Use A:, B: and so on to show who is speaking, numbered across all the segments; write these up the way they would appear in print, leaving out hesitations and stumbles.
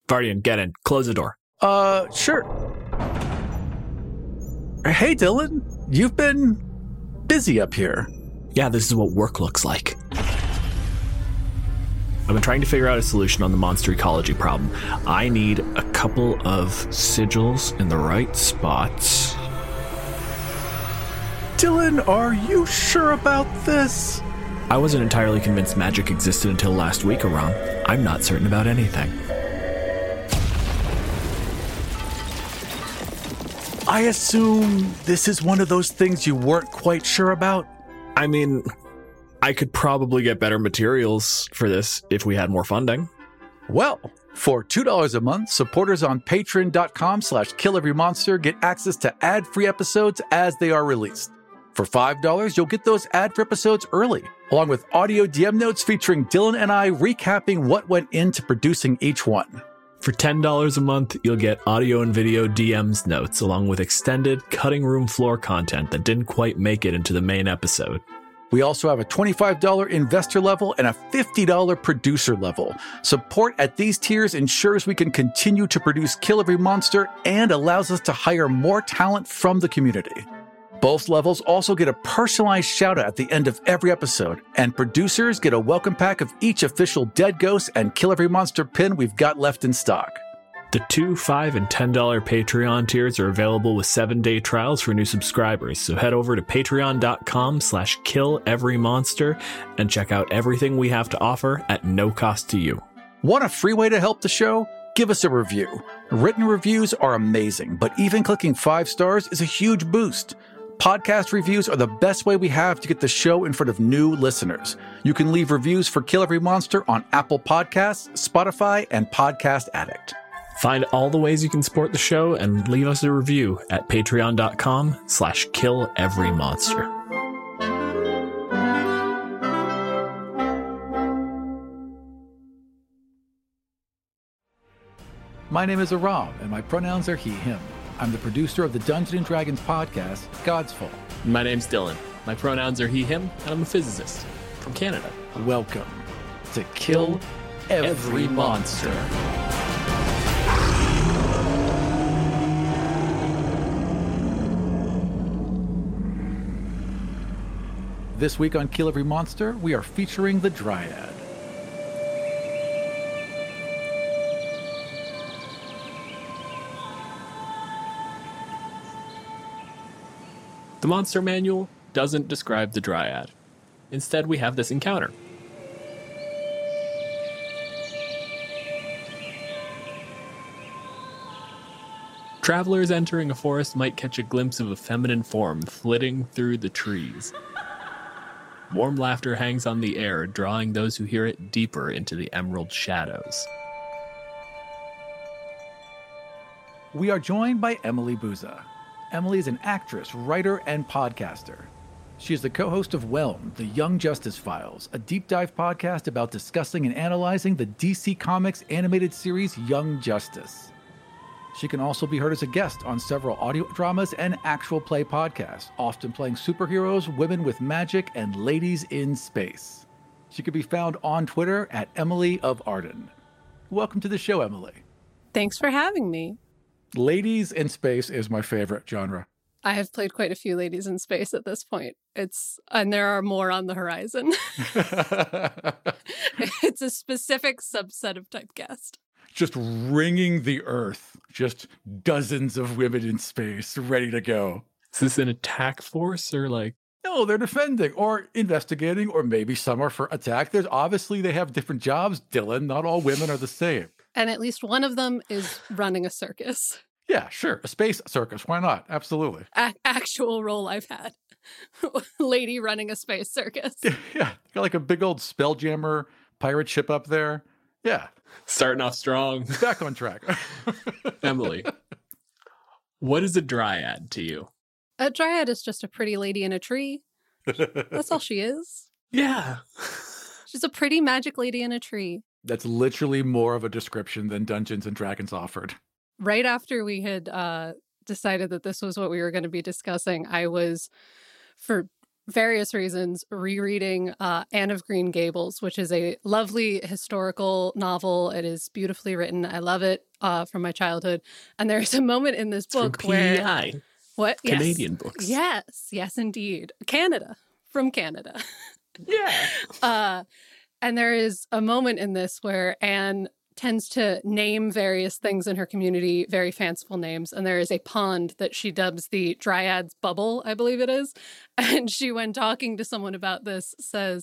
A: Vardian, get in. Close the door.
B: Sure. Hey, Dylan. You've been busy up here.
A: Yeah, this is what work looks like. I've been trying to figure out a solution on the monster ecology problem. I need a couple of sigils in the right spots.
B: Dylan, are you sure about this?
A: I wasn't entirely convinced magic existed until last week, Aram. I'm not certain about anything.
B: I assume this is one of those things you weren't quite sure about?
A: I mean, I could probably get better materials for this if we had more funding.
B: Well, for $2 a month, supporters on patreon.com/KillEveryMonster get access to ad-free episodes as they are released. For $5, you'll get those ad-free episodes early, along with audio DM notes featuring Dylan and I recapping what went into producing each one.
A: For $10 a month, you'll get audio and video DMs notes, along with extended cutting room floor content that didn't quite make it into the main episode.
B: We also have a $25 investor level and a $50 producer level. Support at these tiers ensures we can continue to produce Kill Every Monster and allows us to hire more talent from the community. Both levels also get a personalized shout-out at the end of every episode, and producers get a welcome pack of each official Dead Ghost and Kill Every Monster pin we've got left in stock.
A: The $2, $5, and $10 Patreon tiers are available with 7-day trials for new subscribers, so head over to patreon.com/KillEveryMonster and check out everything we have to offer at no cost to you.
B: Want a free way to help the show? Give us a review. Written reviews are amazing, but even clicking 5 stars is a huge boost. Podcast reviews are the best way we have to get the show in front of new listeners. You can leave reviews for Kill Every Monster on Apple Podcasts, Spotify, and Podcast Addict.
A: Find all the ways you can support the show and leave us a review at patreon.com/KillEveryMonster.
B: My name is Aram, and my pronouns are he, him. I'm the producer of the Dungeons & Dragons podcast, God's Fall.
C: My name's Dylan. My pronouns are he, him, and I'm a physicist from Canada.
B: Welcome to Kill Every Monster. This week on Kill Every Monster, we are featuring the Dryad.
C: The monster manual doesn't describe the Dryad. Instead, we have this encounter. Travelers entering a forest might catch a glimpse of a feminine form flitting through the trees. Warm laughter hangs on the air, drawing those who hear it deeper into the emerald shadows.
B: We are joined by Emily Buza. Emily is an actress, writer, and podcaster. She is the co-host of Whelm, the Young Justice Files, a deep dive podcast about discussing and analyzing the DC Comics animated series Young Justice. She can also be heard as a guest on several audio dramas and actual play podcasts, often playing superheroes, women with magic, and ladies in space. She can be found on Twitter at Emily of Arden. Welcome to the show, Emily.
D: Thanks for having me.
B: Ladies in space is my favorite genre.
D: I have played quite a few ladies in space at this point. And there are more on the horizon. It's a specific subset of typecast.
B: Just ringing the earth. Just dozens of women in space ready to go.
C: Is this an attack force or like...
B: No, they're defending or investigating, or maybe some are for attack. They have different jobs, Dylan. Not all women are the same.
D: And at least one of them is running a circus.
B: Yeah, sure. A space circus. Why not? Absolutely.
D: Actual role I've had. Lady running a space circus.
B: Yeah. Got like a big old Spelljammer pirate ship up there. Yeah.
C: Starting off strong.
B: Back on track.
D: Emily,
C: what is a dryad to you?
D: A dryad is just a pretty lady in a tree. That's all she is.
C: Yeah.
D: She's a pretty magic lady in a tree.
B: That's literally more of a description than Dungeons & Dragons offered.
D: Right after we had decided that this was what we were going to be discussing, I was, for various reasons, rereading Anne of Green Gables, which is a lovely historical novel. It is beautifully written. I love it from my childhood. And there's a moment in this book where...
C: PEI.
D: What?
C: Canadian books.
D: Yes, indeed. Canada. From Canada.
C: Yeah.
D: And there is a moment in this where Anne tends to name various things in her community, very fanciful names. And there is a pond that she dubs the Dryad's Bubble, I believe it is. And she, when talking to someone about this, says,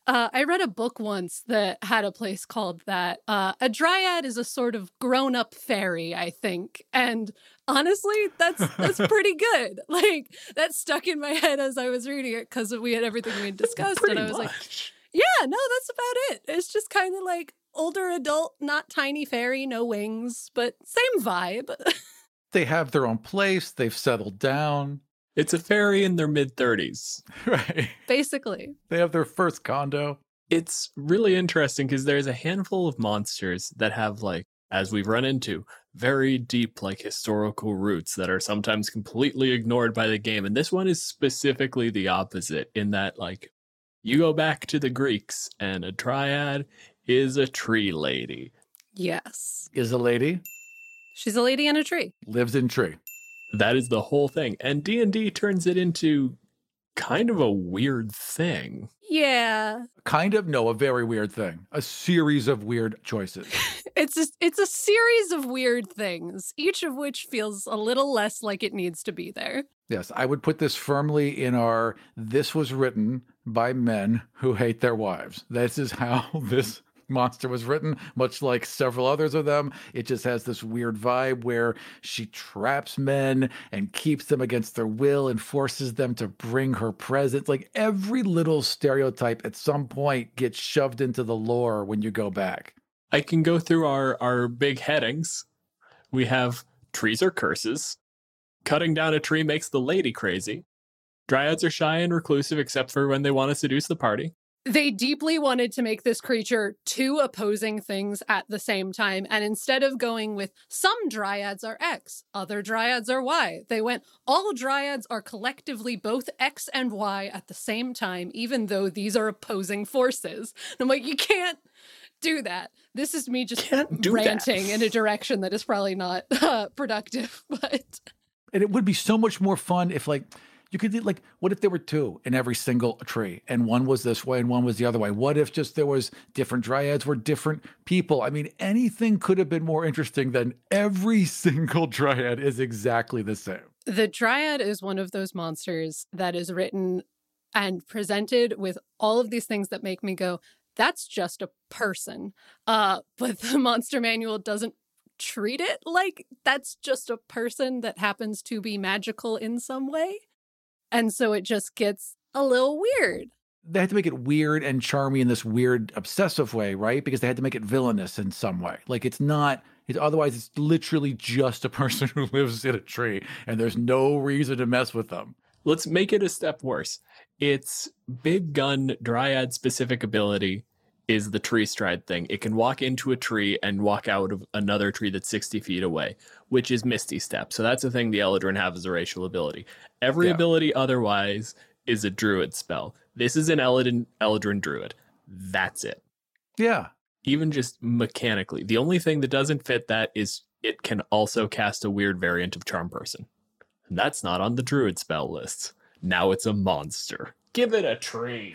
D: I read a book once that had a place called that. A dryad is a sort of grown-up fairy, I think. And honestly, that's pretty good. Like, that stuck in my head as I was reading it because we had everything we had discussed. And I was like, yeah, no, that's about it. It's just kind of like older adult, not tiny fairy, no wings, but same vibe.
B: They have their own place. They've settled down.
C: It's a fairy in their mid-30s.
B: Right.
D: Basically.
B: They have their first condo.
C: It's really interesting because there's a handful of monsters that have, like, as we've run into, very deep, like, historical roots that are sometimes completely ignored by the game. And this one is specifically the opposite in that, like, you go back to the Greeks and a dryad is a tree lady.
D: Yes.
B: Is a lady.
D: She's a lady in a tree.
B: Lives in tree.
C: That is the whole thing. And D&D turns it into kind of a weird thing.
D: Yeah.
B: Kind of, no, a very weird thing. A series of weird choices.
D: It's a series of weird things, each of which feels a little less like it needs to be there.
B: Yes, I would put this firmly in our, this was written by men who hate their wives. This is how this monster was written, much like several others of them. It just has this weird vibe where she traps men and keeps them against their will and forces them to bring her presents. Like every little stereotype at some point gets shoved into the lore when you go back.
C: I can go through our big headings. We have trees are curses. Cutting down a tree makes the lady crazy. Dryads are shy and reclusive except for when they want to seduce the party.
D: They deeply wanted to make this creature two opposing things at the same time. And instead of going with some dryads are X, other dryads are Y, they went, all dryads are collectively both X and Y at the same time, even though these are opposing forces. And I'm like, you can't do that. This is me just ranting in a direction that is probably not productive. But
B: and it would be so much more fun if, like, you could do, like, what if there were two in every single tree and one was this way and one was the other way? What if just there was different dryads were different people? I mean, anything could have been more interesting than every single dryad is exactly the same. The
D: dryad is one of those monsters that is written and presented with all of these things that make me go, that's just a person. But the monster manual doesn't treat it like that's just a person that happens to be magical in some way. And so it just gets a little weird. They had to make it weird and charming in this weird obsessive way, right? Because they had to make it villainous in some way. Like otherwise it's literally just a person who lives in a tree and there's no reason to mess with them.
C: Let's make it a step worse. Its big gun dryad specific ability is the tree stride thing. It can walk into a tree and walk out of another tree that's 60 feet away, which is Misty Step. So that's the thing the Eladrin have as a racial ability. Every ability otherwise is a druid spell. This is an Eladrin druid. That's it.
B: Yeah.
C: Even just mechanically. The only thing that doesn't fit that is it can also cast a weird variant of Charm Person. And that's not on the druid spell list. Now it's a monster. Give it a tree.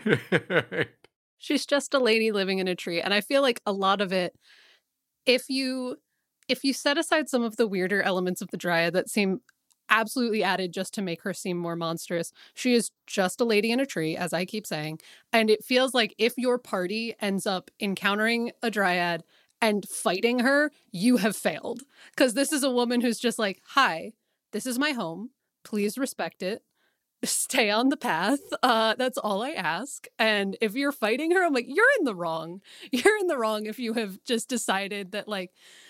C: She's just a lady living in a tree. And I feel like a lot of it, if you set aside some of the weirder elements of the dryad that seem absolutely added just to make her seem more monstrous, she is just a lady in a tree, as I keep saying. And it feels like if your party ends up encountering a dryad and fighting her, you have failed. Because this is a woman who's just like, hi, this is my home. Please respect it. Stay on the path. That's all I ask. And if you're fighting her, I'm like, you're in the wrong. You're in the wrong if you have just decided that, like,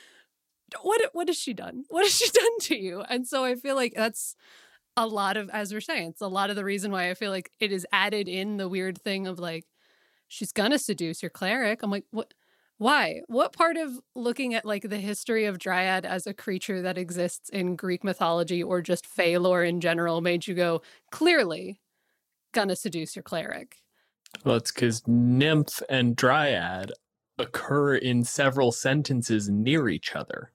C: what has she done? What has she done to you? And so I feel like that's a lot of, as we're saying, it's a lot of the reason why I feel like it is added in the weird thing of like, she's gonna seduce your cleric. I'm like, what? Why? What part of looking at like the history of Dryad as a creature that exists in Greek mythology or just Fae lore in general made you go, clearly,
D: gonna seduce your cleric.
C: Well, it's because nymph and dryad occur in several sentences near each other.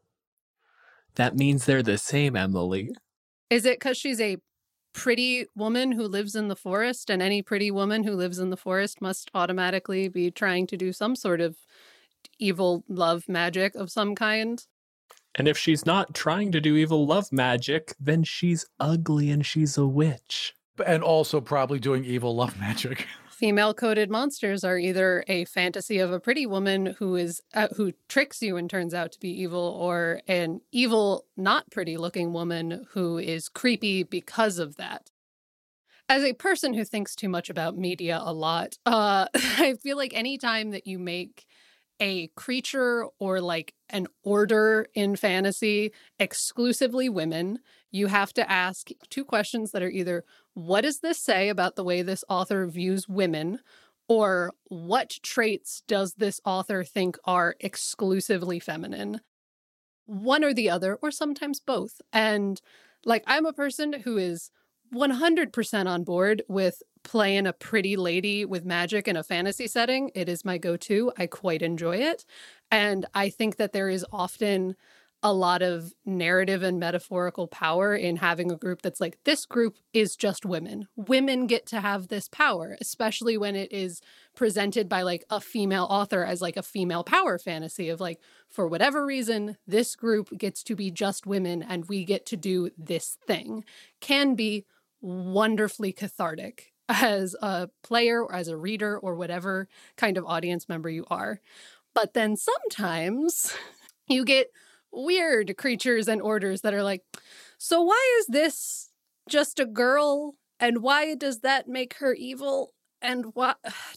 C: That means they're the same, Emily.
D: Is it because she's a pretty woman who lives in the forest, and any pretty woman who lives in the forest must automatically be trying to do some sort of evil love magic of some kind?
C: And if she's not trying to do evil love magic, then she's ugly and she's a witch.
B: And also probably doing evil love magic.
D: Female-coded monsters are either a fantasy of a pretty woman who tricks you and turns out to be evil, or an evil, not pretty-looking woman who is creepy because of that. As a person who thinks too much about media a lot, I feel like anytime that you make a creature or like an order in fantasy exclusively women, you have to ask two questions that are either, what does this say about the way this author views women? Or what traits does this author think are exclusively feminine? One or the other, or sometimes both. And like, I'm a person who is 100% on board with playing a pretty lady with magic in a fantasy setting. It is my go-to. I quite enjoy it. And I think that there is often a lot of narrative and metaphorical power in having a group that's like, this group is just women. Women get to have this power, especially when it is presented by like a female author as like a female power fantasy of like, for whatever reason, this group gets to be just women and we get to do this thing. Can be wonderfully cathartic as a player or as a reader or whatever kind of audience member you are. But then sometimes you get weird creatures and orders that are like, so why is this just a girl? And why does that make her evil? And what?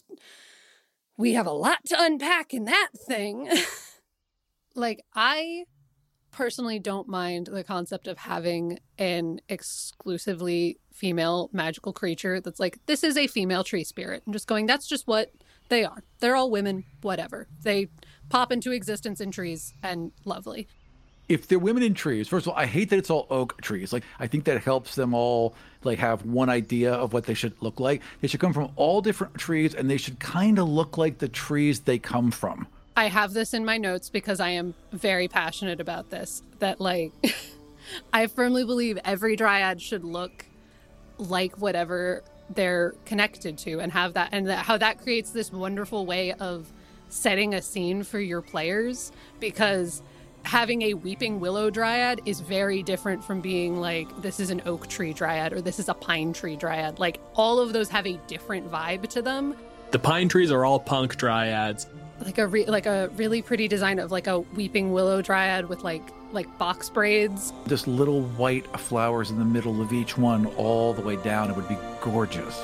D: We have a lot to unpack in that thing. Like, I personally don't mind the concept of having an exclusively female magical creature that's like, this is a female tree spirit. I'm just going, that's just what they are. They're all women, whatever. They pop into existence in trees and lovely.
B: If they're women in trees, first of all, I hate that it's all oak trees. Like, I think that helps them all like have one idea of what they should look like. They should come from all different trees, and they should kind of look like the trees they come from.
D: I have this in my notes because I am very passionate about this. That like, I firmly believe every dryad should look like whatever they're connected to, and have that, and how that creates this wonderful way of setting a scene for your players, because having a weeping willow dryad is very different from being like, this is an oak tree dryad or this is a pine tree dryad. Like, all of those have a different vibe to them.
C: The pine trees are all punk dryads.
D: Like a really pretty design of like a weeping willow dryad with like box braids.
B: Just little white flowers in the middle of each one all the way down. It would be gorgeous.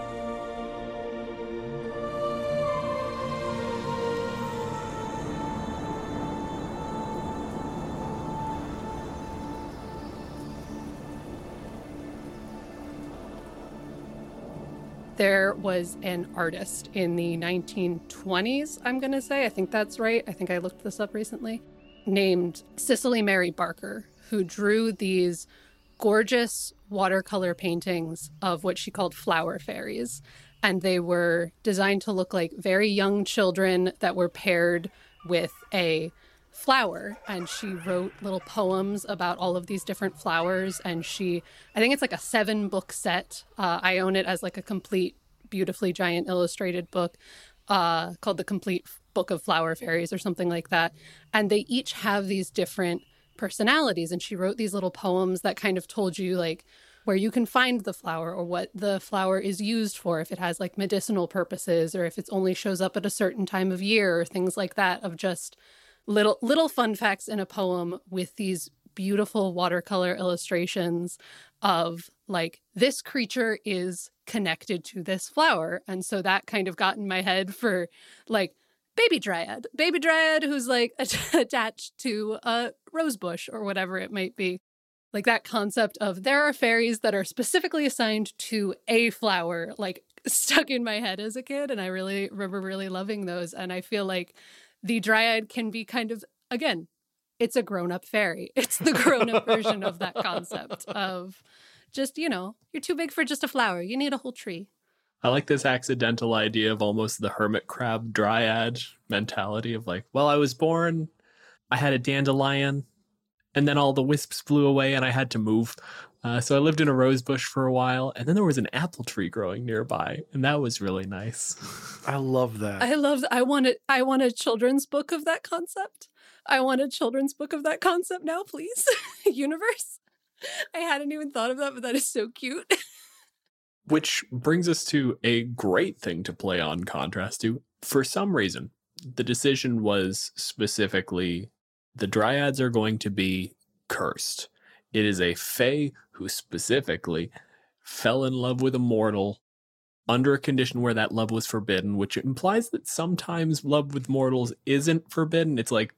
D: There was an artist in the 1920s, I'm going to say. I think that's right. I think I looked this up recently. Named Cicely Mary Barker, who drew these gorgeous watercolor paintings of what she called flower fairies. And they were designed to look like very young children that were paired with a flower. And she wrote little poems about all of these different flowers. And I think it's like a 7-book set. I own it as like a complete, beautifully giant illustrated book called The Complete Book of Flower Fairies or something like that. And they each have these different personalities. And she wrote these little poems that kind of told you like where you can find the flower or what the flower is used for, if it has like medicinal purposes or if it only shows up at a certain time of year or things like that, of just little fun facts in a poem with these beautiful watercolor illustrations of like, this creature is connected to this flower. And so that kind of got in my head for like baby dryad who's like attached to a rose bush or whatever it might be. Like that concept of there are fairies that are specifically assigned to a flower, like stuck in my head as a kid. And I really remember really loving those. And I feel like the dryad can be kind of, again, it's a grown-up fairy. It's the grown-up version of that concept of just, you're too big for just a flower. You need a whole tree.
C: I like this accidental idea of almost the hermit crab dryad mentality of like, well, I was born, I had a dandelion, and then all the wisps flew away and I had to move. So I lived in a rose bush for a while, and then there was an apple tree growing nearby, and that was really nice.
B: I love that.
D: I want a children's book of that concept. I want a children's book of that concept now, please. Universe. I hadn't even thought of that, but that is so cute.
C: Which brings us to a great thing to play on contrast to. For some reason, the decision was specifically the dryads are going to be cursed. It is a fae who specifically fell in love with a mortal under a condition where that love was forbidden, which implies that sometimes love with mortals isn't forbidden. It's like,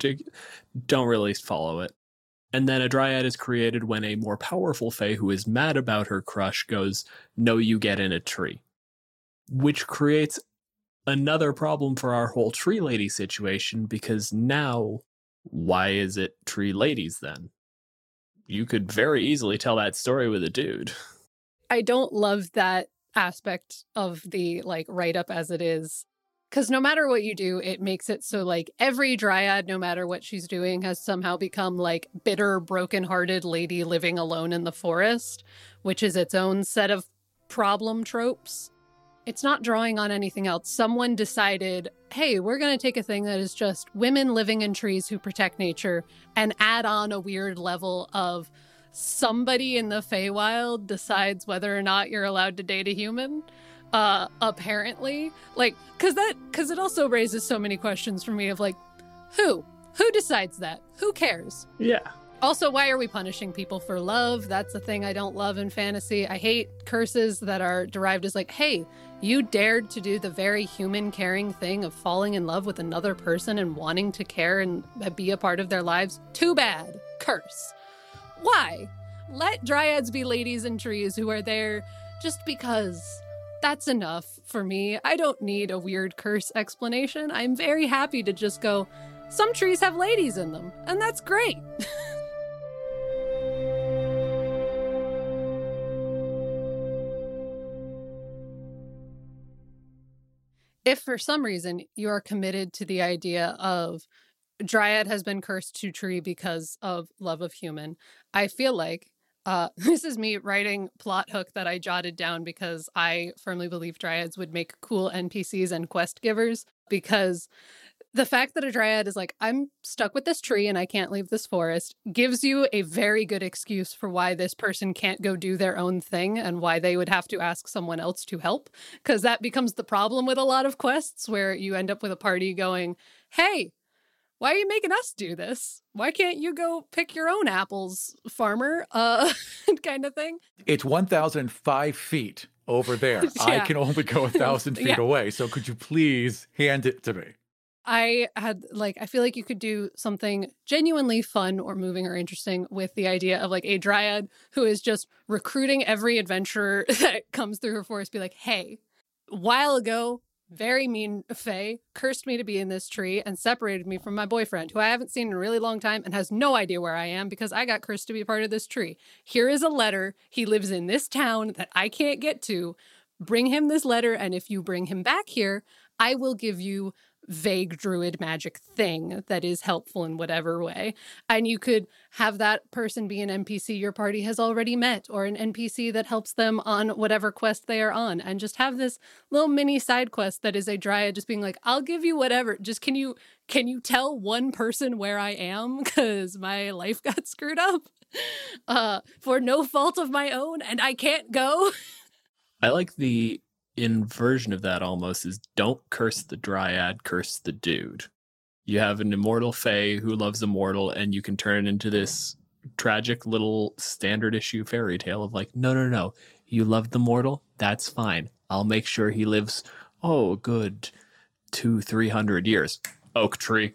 C: don't really follow it. And then a dryad is created when a more powerful fae who is mad about her crush goes, no, you get in a tree. Which creates another problem for our whole tree lady situation, because now, why is it tree ladies then? You could very easily tell that story with a dude.
D: I don't love that aspect of the like write up as it is, because no matter what you do, it makes it so like every dryad, no matter what she's doing, has somehow become like bitter, broken-hearted lady living alone in the forest, which is its own set of problem tropes. It's not drawing on anything else. Someone decided, hey, we're going to take a thing that is just women living in trees who protect nature and add on a weird level of somebody in the Feywild decides whether or not you're allowed to date a human. Apparently. Like, because it also raises so many questions for me of like, who decides that? Who cares?
C: Yeah.
D: Also, why are we punishing people for love? That's the thing I don't love in fantasy. I hate curses that are derived as like, hey, you dared to do the very human caring thing of falling in love with another person and wanting to care and be a part of their lives. Too bad. Curse. Why? Let dryads be ladies in trees who are there just because. That's enough for me. I don't need a weird curse explanation. I'm very happy to just go, some trees have ladies in them, and that's great. If for some reason you are committed to the idea of dryad has been cursed to tree because of love of human, I feel like this is me writing plot hook that I jotted down because I firmly believe dryads would make cool NPCs and quest givers, because the fact that a dryad is like, I'm stuck with this tree and I can't leave this forest, gives you a very good excuse for why this person can't go do their own thing and why they would have to ask someone else to help. Because that becomes the problem with a lot of quests where you end up with a party going, hey, why are you making us do this? Why can't you go pick your own apples, farmer? Kind of thing.
B: It's 1,005 feet over there. Yeah. I can only go 1,000 feet away. So could you please hand it to me?
D: I feel like you could do something genuinely fun or moving or interesting with the idea of like a dryad who is just recruiting every adventurer that comes through her forest, be like, hey, a while ago, very mean fae cursed me to be in this tree and separated me from my boyfriend, who I haven't seen in a really long time and has no idea where I am because I got cursed to be part of this tree. Here is a letter. He lives in this town that I can't get to. Bring him this letter, and if you bring him back here, I will give you vague druid magic thing that is helpful in whatever way. And you could have that person be an NPC your party has already met, or an NPC that helps them on whatever quest they are on, and just have this little mini side quest that is a dryad just being like, I'll give you whatever. Just can you tell one person where I am? Because my life got screwed up for no fault of my own and I can't go.
C: I like the inversion of that almost is don't curse the dryad, curse the dude. You have an immortal fae who loves a mortal, and you can turn it into this tragic little standard issue fairy tale of like, no, you love the mortal? That's fine. I'll make sure he lives, good 200-300 years. Oak tree.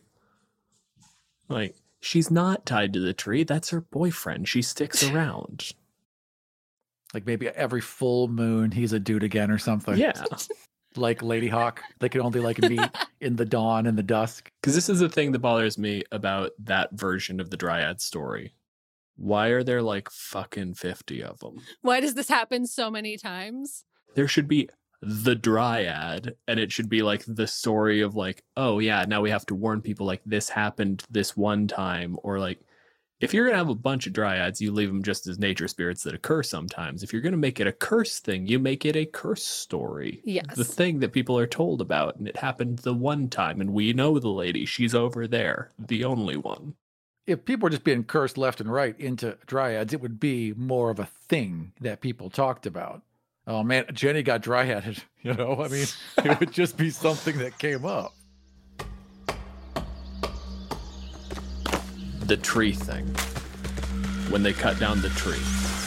C: Like, she's not tied to the tree. That's her boyfriend. She sticks around.
B: Like maybe every full moon, he's a dude again or something.
C: Yeah.
B: Like Lady Hawk. They can only like meet in the dawn and the dusk.
C: Because this is the thing that bothers me about that version of the dryad story. Why are there like fucking 50 of them?
D: Why does this happen so many times?
C: There should be the Dryad, and it should be like the story of like, oh yeah, now we have to warn people like this happened this one time, or like if you're gonna have a bunch of Dryads, you leave them just as nature spirits that occur sometimes. If you're gonna make it a curse thing, you make it a curse story.
D: Yes.
C: The thing that people are told about, and it happened the one time, and we know the lady, she's over there, the only one.
B: If people were just being cursed left and right into Dryads, it would be more of a thing that people talked about. Oh man, Jenny got dryaded, you know? I mean, it would just be something that came up.
C: The tree thing. When they cut down the tree.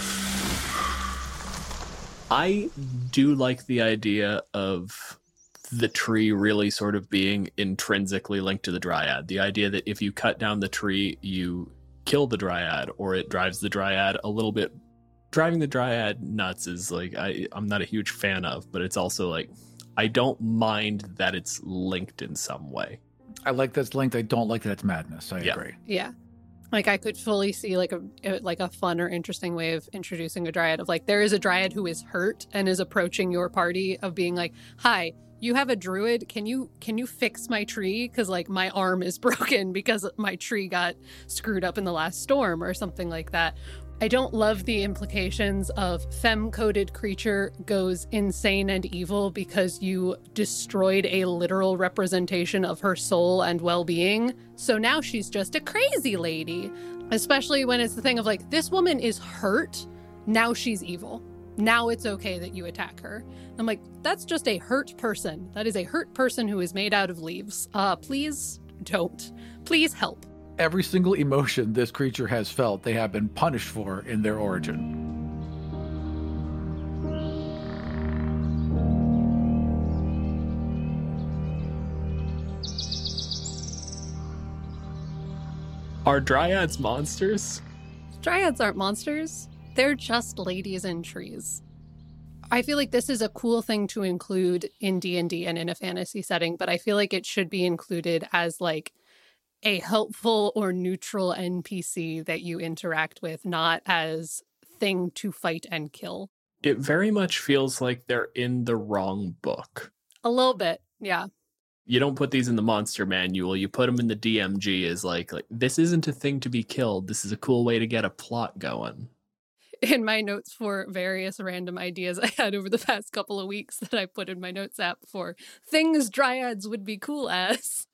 C: I do like the idea of the tree really sort of being intrinsically linked to the Dryad. The idea that if you cut down the tree, you kill the Dryad, or it drives the Dryad a little bit. Driving the Dryad nuts is like, I'm not a huge fan of, but it's also like, I don't mind that it's linked in some way.
B: I like that it's linked. I don't like that it's madness. I agree.
D: Yeah. Like I could fully see like a fun or interesting way of introducing a Dryad of like, there is a Dryad who is hurt and is approaching your party of being like, hi, you have a druid. Can you fix my tree? Because like my arm is broken because my tree got screwed up in the last storm or something like that. I don't love the implications of femme-coded creature goes insane and evil because you destroyed a literal representation of her soul and well-being. So now she's just a crazy lady, especially when it's the thing of like, this woman is hurt. Now she's evil. Now it's okay that you attack her. I'm like, that's just a hurt person. That is a hurt person who is made out of leaves. Please don't. Please help.
B: Every single emotion this creature has felt, they have been punished for in their origin.
C: Are Dryads monsters?
D: Dryads aren't monsters. They're just ladies in trees. I feel like this is a cool thing to include in D&D and in a fantasy setting, but I feel like it should be included as like a helpful or neutral NPC that you interact with, not as thing to fight and kill.
C: It very much feels like they're in the wrong book.
D: A little bit, yeah.
C: You don't put these in the monster manual. You put them in the DMG as like this isn't a thing to be killed. This is a cool way to get a plot going.
D: In my notes for various random ideas I had over the past couple of weeks that I put in my notes app for things Dryads would be cool as,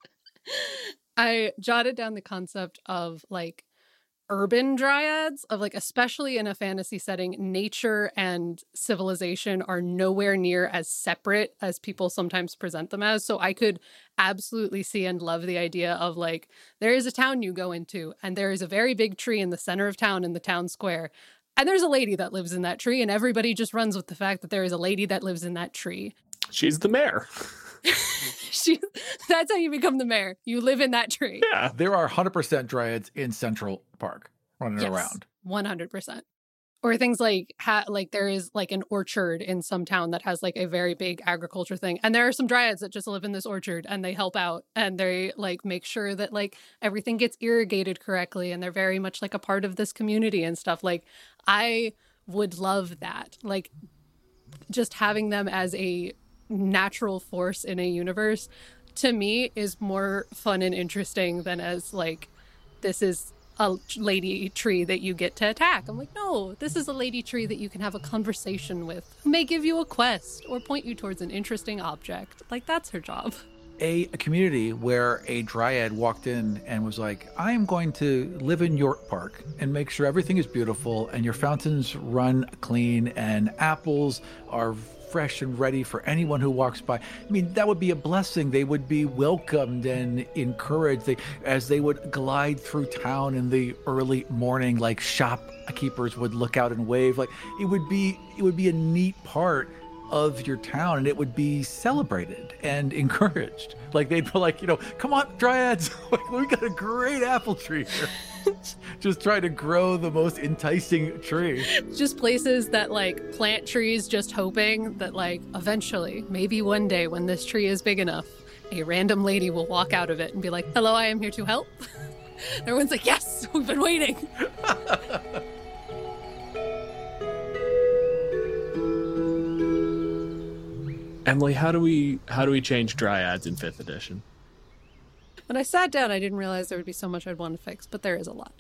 D: I jotted down the concept of like urban Dryads, of like, especially in a fantasy setting, nature and civilization are nowhere near as separate as people sometimes present them as. So I could absolutely see and love the idea of like, there is a town you go into and there is a very big tree in the center of town in the town square. And there's a lady that lives in that tree, and everybody just runs with the fact that there is a lady that lives in that tree.
C: She's the mayor.
D: That's how you become the mayor. You live in that tree.
C: Yeah.
B: There are 100% Dryads in Central Park running around.
D: 100%. Or things like there is like an orchard in some town that has like a very big agriculture thing. And there are some Dryads that just live in this orchard and they help out and they like make sure that like everything gets irrigated correctly. And they're very much like a part of this community and stuff. Like I would love that. Like just having them as a natural force in a universe to me is more fun and interesting than as like, this is a lady tree that you get to attack. I'm like, no, this is a lady tree that you can have a conversation with, who may give you a quest or point you towards an interesting object. Like, that's her job.
B: A community where a Dryad walked in and was like, I am going to live in York Park and make sure everything is beautiful and your fountains run clean and apples are fresh and ready for anyone who walks by. I mean, that would be a blessing. They would be welcomed and encouraged as they would glide through town in the early morning, like shopkeepers would look out and wave. Like it would be a neat part of your town and it would be celebrated and encouraged. Like they'd be like, come on, Dryads, like, we got a great apple tree here. Just try to grow the most enticing tree.
D: Just places that like plant trees, just hoping that like eventually, maybe one day when this tree is big enough, a random lady will walk out of it and be like, hello, I am here to help. Everyone's like, yes, we've been waiting.
C: Emily, how do we change dryads in 5th edition?
D: When I sat down, I didn't realize there would be so much I'd want to fix, but there is a lot.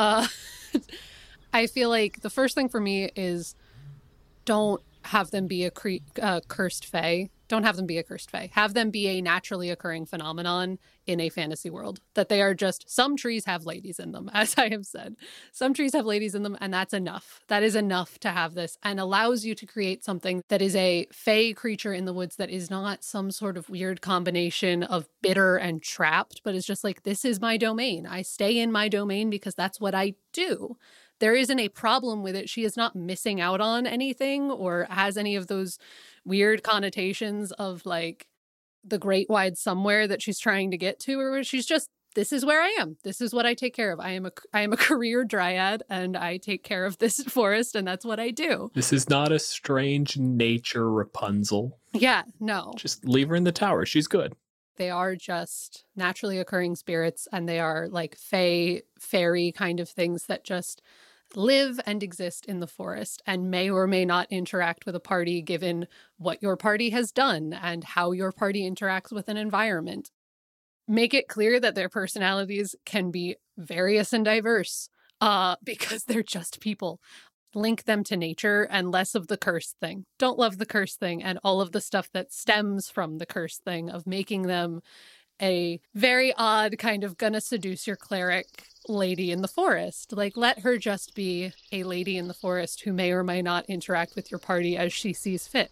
D: I feel like the first thing for me is don't have them be a cursed fae. Don't have them be a cursed fae. Have them be a naturally occurring phenomenon in a fantasy world. That they are just, some trees have ladies in them, as I have said. Some trees have ladies in them, and that's enough. That is enough to have this, and allows you to create something that is a fae creature in the woods that is not some sort of weird combination of bitter and trapped, but is just like, this is my domain. I stay in my domain because that's what I do. There isn't a problem with it. She is not missing out on anything or has any of those weird connotations of like the great wide somewhere that she's trying to get to, or she's just, this is where I am. This is what I take care of. I am a career dryad, and I take care of this forest, and that's what I do.
C: This is not a strange nature Rapunzel.
D: Yeah, no.
C: Just leave her in the tower. She's good.
D: They are just naturally occurring spirits, and they are like fairy kind of things that just live and exist in the forest and may or may not interact with a party given what your party has done and how your party interacts with an environment. Make it clear that their personalities can be various and diverse because they're just people. Link them to nature and less of the curse thing. Don't love the curse thing and all of the stuff that stems from the curse thing of making them a very odd kind of gonna seduce your cleric lady in the forest. Like, let her just be a lady in the forest who may or may not interact with your party as she sees fit.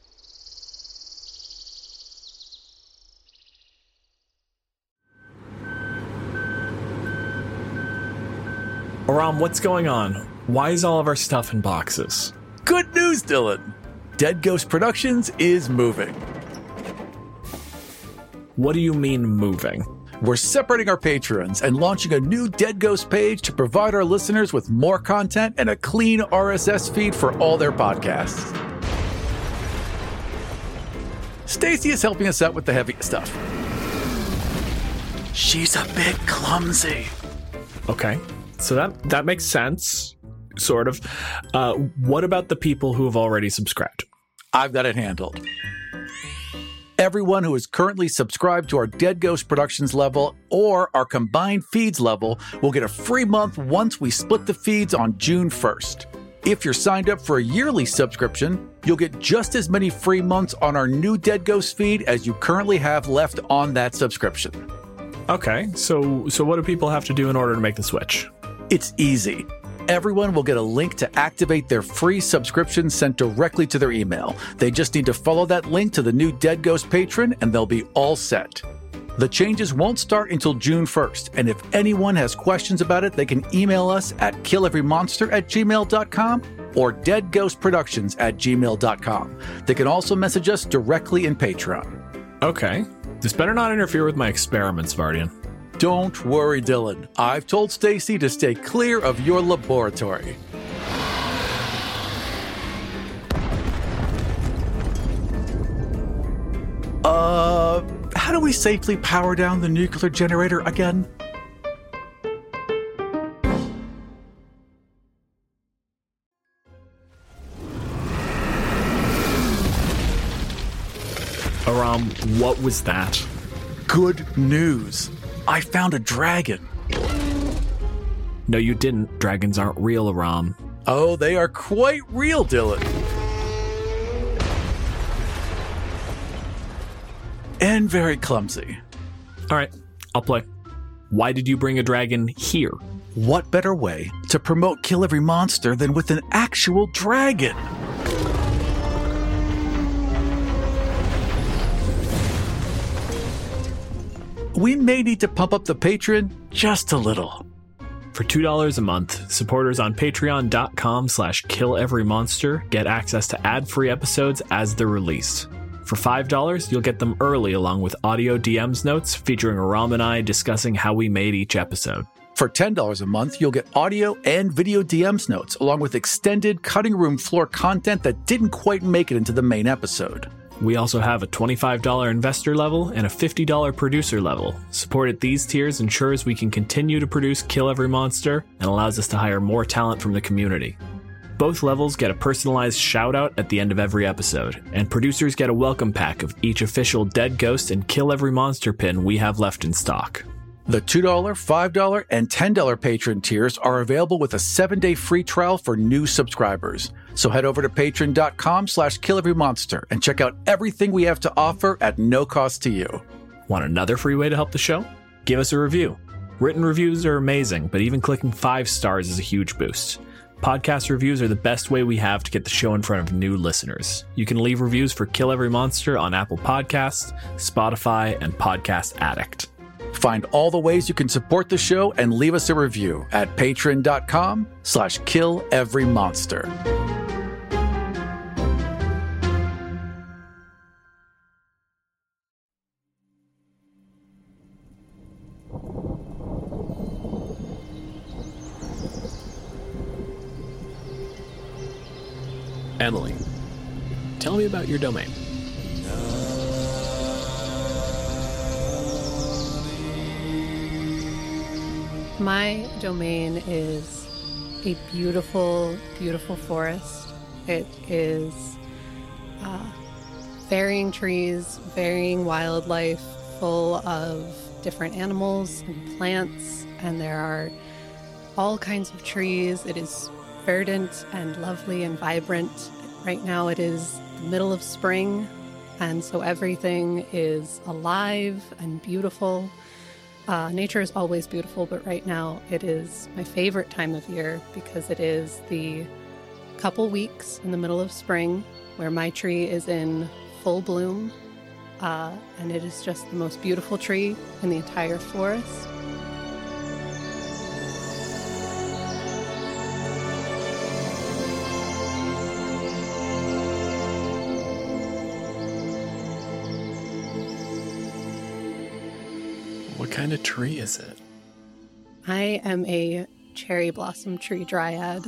A: Aram, what's going on? Why is all of our stuff in boxes?
B: Good news, Dylan. Dead Ghost Productions is moving.
A: What do you mean moving?
B: We're separating our patrons and launching a new Dead Ghost page to provide our listeners with more content and a clean RSS feed for all their podcasts. Stacy is helping us out with the heavy stuff. She's a bit clumsy.
A: Okay, so that makes sense, sort of. What about the people who have already subscribed?
B: I've got it handled. Everyone who is currently subscribed to our Dead Ghost Productions level or our combined feeds level will get a free month once we split the feeds on June 1st. If you're signed up for a yearly subscription, you'll get just as many free months on our new Dead Ghost feed as you currently have left on that subscription.
A: Okay, so what do people have to do in order to make the switch?
B: It's easy. Everyone will get a link to activate their free subscription sent directly to their email. They just need to follow that link to the new Dead Ghost patron and they'll be all set. The changes won't start until June 1st, and if anyone has questions about it, they can email us at killeverymonster@gmail.com or deadghostproductions@gmail.com. They can also message us directly in Patreon.
A: Okay. This better not interfere with my experiments, Vardian.
B: Don't worry, Dylan. I've told Stacy to stay clear of your laboratory. How do we safely power down the nuclear generator again?
A: Aram, what was that?
B: Good news. I found a dragon.
A: No, you didn't. Dragons aren't real, Aram.
B: Oh, they are quite real, Dylan. And very clumsy.
A: All right, I'll play. Why did you bring a dragon here?
B: What better way to promote Kill Every Monster than with an actual dragon? We may need to pump up the Patreon just a little.
A: For $2 a month, supporters on patreon.com/killeverymonster get access to ad-free episodes as they're released. For $5, you'll get them early along with audio DMs notes featuring Aram and I discussing how we made each episode.
B: For $10 a month, you'll get audio and video DMs notes along with extended cutting room floor content that didn't quite make it into the main episode.
A: We also have a $25 investor level and a $50 producer level. Support at these tiers ensures we can continue to produce Kill Every Monster and allows us to hire more talent from the community. Both levels get a personalized shout-out at the end of every episode, and producers get a welcome pack of each official Dead Ghost and Kill Every Monster pin we have left in stock.
B: The $2, $5, and $10 patron tiers are available with a 7-day free trial for new subscribers. So head over to patreon.com/KillEveryMonster and check out everything we have to offer at no cost to you.
A: Want another free way to help the show? Give us a review. Written reviews are amazing, but even clicking 5 stars is a huge boost. Podcast reviews are the best way we have to get the show in front of new listeners. You can leave reviews for Kill Every Monster on Apple Podcasts, Spotify, and Podcast Addict.
B: Find all the ways you can support the show and leave us a review at patreon.com/KillEveryMonster.
C: Emily, tell me about your domain.
D: My domain is a beautiful, beautiful forest. It is varying trees, varying wildlife, full of different animals and plants, and there are all kinds of trees. It is verdant and lovely and vibrant. Right now it is the middle of spring, and so everything is alive and beautiful. Nature is always beautiful, but right now it is my favorite time of year because it is the couple weeks in the middle of spring where my tree is in full bloom, and it is just the most beautiful tree in the entire forest.
C: What kind of tree is it?
D: I am a cherry blossom tree dryad.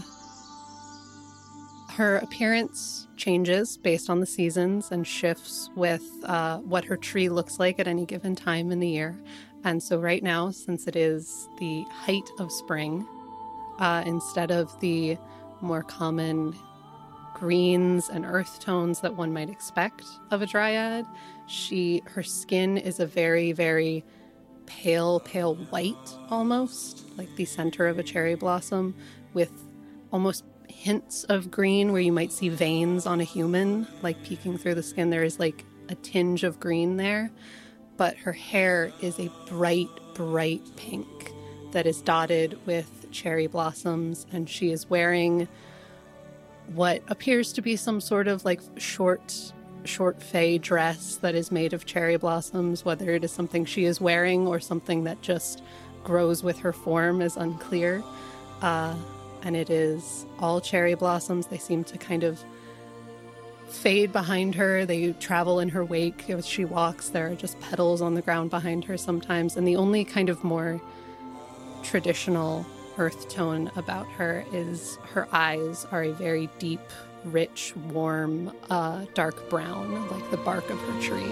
D: Her appearance changes based on the seasons and shifts with what her tree looks like at any given time in the year. And so right now, since it is the height of spring, instead of the more common greens and earth tones that one might expect of a dryad, her skin is a very, very pale white, almost like the center of a cherry blossom, with almost hints of green where you might see veins on a human, like peeking through the skin. There is like a tinge of green there, but her hair is a bright pink that is dotted with cherry blossoms, and she is wearing what appears to be some sort of like short fey dress that is made of cherry blossoms. Whether it is something she is wearing or something that just grows with her form is unclear. And it is all cherry blossoms. They seem to kind of fade behind her. They travel in her wake as she walks. There are just petals on the ground behind her sometimes. And the only kind of more traditional earth tone about her is her eyes are a very deep, rich, warm, dark brown, like the bark of her tree.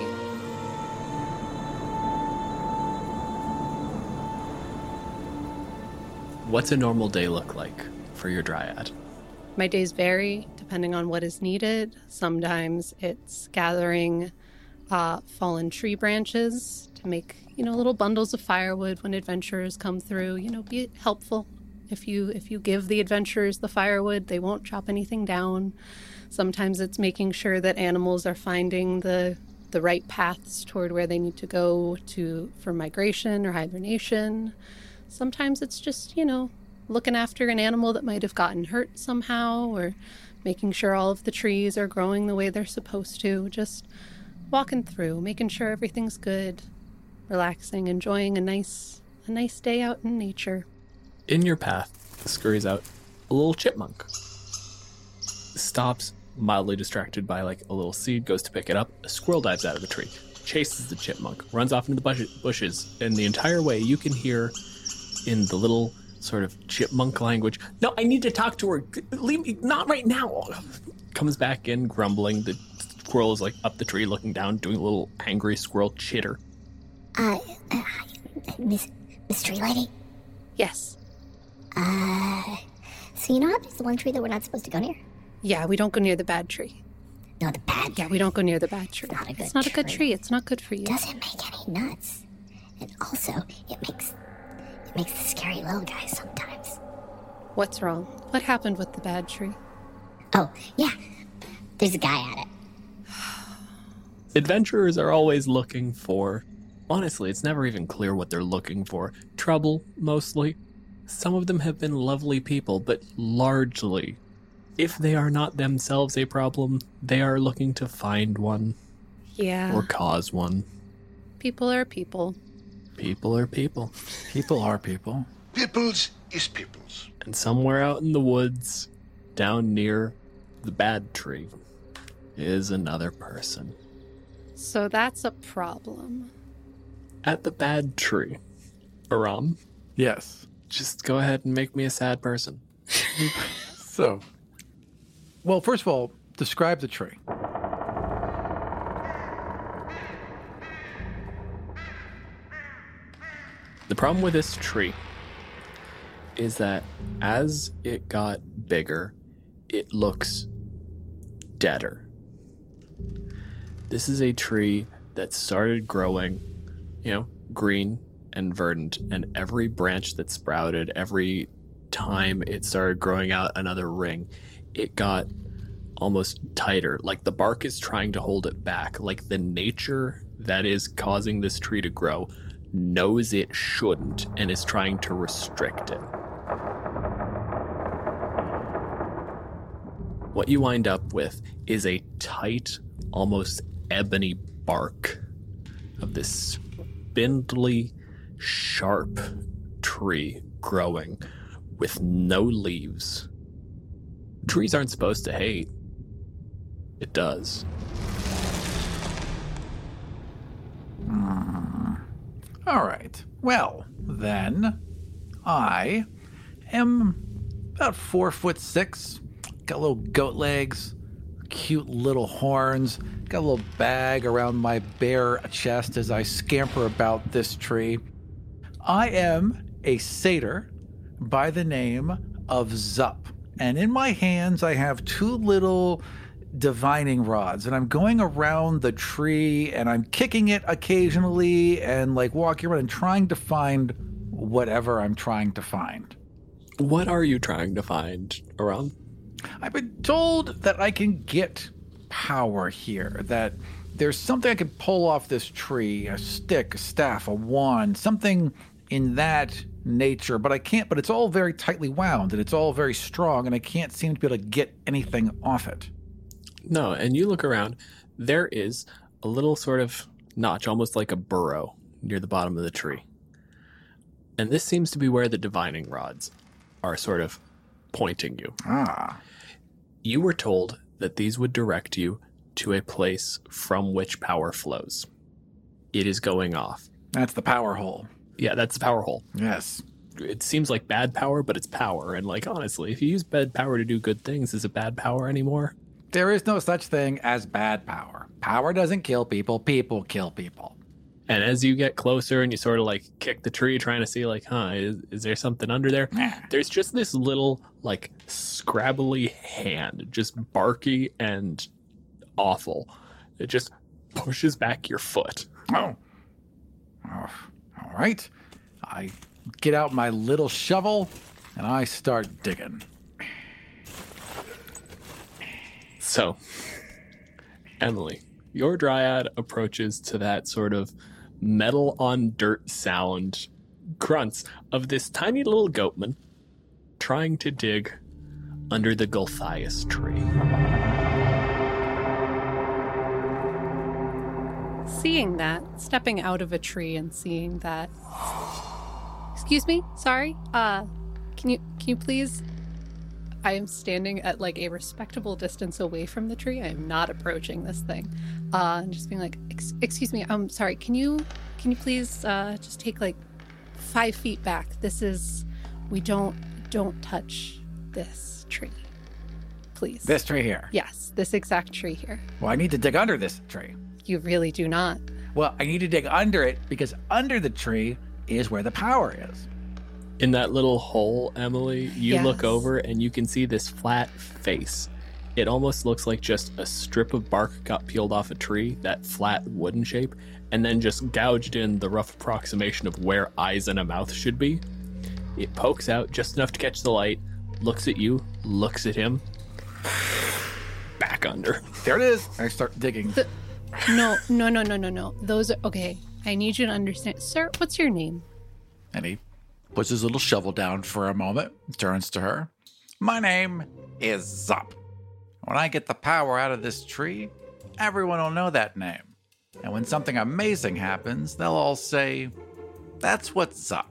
C: What's a normal day look like for your dryad?
D: My days vary depending on what is needed. Sometimes it's gathering fallen tree branches to make, little bundles of firewood when adventurers come through. Be helpful. If you give the adventurers the firewood, they won't chop anything down. Sometimes it's making sure that animals are finding the right paths toward where they need to go for migration or hibernation. Sometimes it's just, looking after an animal that might have gotten hurt somehow, or making sure all of the trees are growing the way they're supposed to. Just walking through, making sure everything's good, relaxing, enjoying a nice day out in nature.
C: In your path scurries out a little chipmunk. Stops, mildly distracted by like a little seed, goes to pick it up. A squirrel dives out of the tree, chases the chipmunk, runs off into the bushes, and the entire way you can hear in the little sort of chipmunk language, "No, I need to talk to her. Leave me, not right now." Comes back in grumbling. The squirrel is like up the tree looking down, doing a little angry squirrel chitter.
E: Miss Tree Lady?
D: Yes.
E: So you know how there's the one tree that we're not supposed to go near?
D: Yeah, we don't go near the bad tree.
E: No, the bad tree.
D: Yeah, we don't go near the bad tree.
E: It's not a good tree.
D: It's not good for you.
E: It doesn't make any nuts. And also, it makes the scary little guys sometimes.
D: What's wrong? What happened with the bad tree?
E: Oh, yeah. There's a guy at it.
C: Adventurers are always looking for, honestly, it's never even clear what they're looking for. Trouble, mostly. Some of them have been lovely people, but largely, if they are not themselves a problem, they are looking to find one.
D: Yeah.
C: Or cause one.
D: People are people.
C: People are people.
B: People are people.
F: Peoples is peoples.
C: And somewhere out in the woods, down near the bad tree, is another person.
D: So that's a problem.
C: At the bad tree, Aram,
B: Yes.
C: just go ahead and make me a sad person.
B: So, well, first of all, describe the tree.
C: The problem with this tree is that as it got bigger, it looks deader. This is a tree that started growing, green and verdant, and every branch that sprouted, every time it started growing out another ring, it got almost tighter. Like the bark is trying to hold it back. Like the nature that is causing this tree to grow knows it shouldn't and is trying to restrict it. What you wind up with is a tight, almost ebony bark of this spindly, sharp tree growing with no leaves. Trees aren't supposed to hate. It does.
B: All right. Well, then, I am about 4'6", got little goat legs, cute little horns, got a little bag around my bare chest as I scamper about this tree. I am a satyr by the name of Zup, and in my hands I have two little divining rods, and I'm going around the tree and I'm kicking it occasionally and like walking around and trying to find whatever I'm trying to find.
C: What are you trying to find, Aram?
B: I've been told that I can get power here, that there's something I can pull off this tree, a stick, a staff, a wand, something in that nature, but I can't, but it's all very tightly wound and it's all very strong and I can't seem to be able to get anything off it.
C: No, and you look around, there is a little sort of notch, almost like a burrow, near the bottom of the tree. And this seems to be where the divining rods are sort of pointing you.
B: Ah.
C: You were told that these would direct you to a place from which power flows. It is going off.
B: That's the power hole.
C: Yeah, that's the power hole.
B: Yes.
C: It seems like bad power, but it's power. And like, honestly, if you use bad power to do good things, is it bad power anymore?
B: There is no such thing as bad power. Power doesn't kill people. People kill people.
C: And as you get closer and you sort of like kick the tree trying to see like, is there something under there? There's just this little like scrabbly hand, just barky and awful. It just pushes back your foot.
B: Oh, all right. I get out my little shovel and I start digging.
C: So, Emily, your dryad approaches to that sort of metal on dirt sound, grunts of this tiny little goatman trying to dig under the Gulthias tree.
D: Seeing that, stepping out of a tree and seeing that. Excuse me, sorry. Can you please? I am standing at like a respectable distance away from the tree. I am not approaching this thing. And just being like, excuse me, I'm sorry. Can you please just take like 5 feet back? We don't touch this tree. Please.
B: This tree here?
D: Yes, this exact tree here.
B: Well, I need to dig under this tree.
D: You really do not.
B: Well, I need to dig under it because under the tree is where the power is.
C: In that little hole, Emily, you
D: Yes.
C: look over and you can see this flat face. It almost looks like just a strip of bark got peeled off a tree, that flat wooden shape, and then just gouged in the rough approximation of where eyes and a mouth should be. It pokes out just enough to catch the light, looks at you, looks at him, back under.
B: There it is. I start digging.
D: No. Those are okay. I need you to understand. Sir, what's your name?
B: And he puts his little shovel down for a moment, turns to her. My name is Zup. When I get the power out of this tree, everyone will know that name. And when something amazing happens, they'll all say, that's what's up.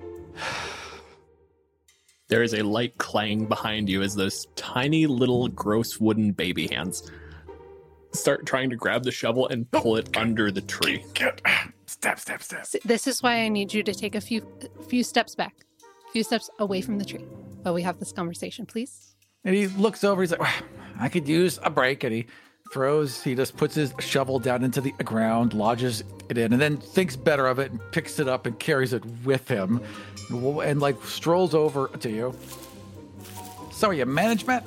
C: There is a light clang behind you as those tiny little gross wooden baby hands start trying to grab the shovel and pull it under the tree.
B: Step.
D: This is why I need you to take a few steps back, a few steps away from the tree while we have this conversation, please.
B: And he looks over, he's like, I could use a break. And he just puts his shovel down into the ground, lodges it in, and then thinks better of it and picks it up and carries it with him and like strolls over to you. So are you management?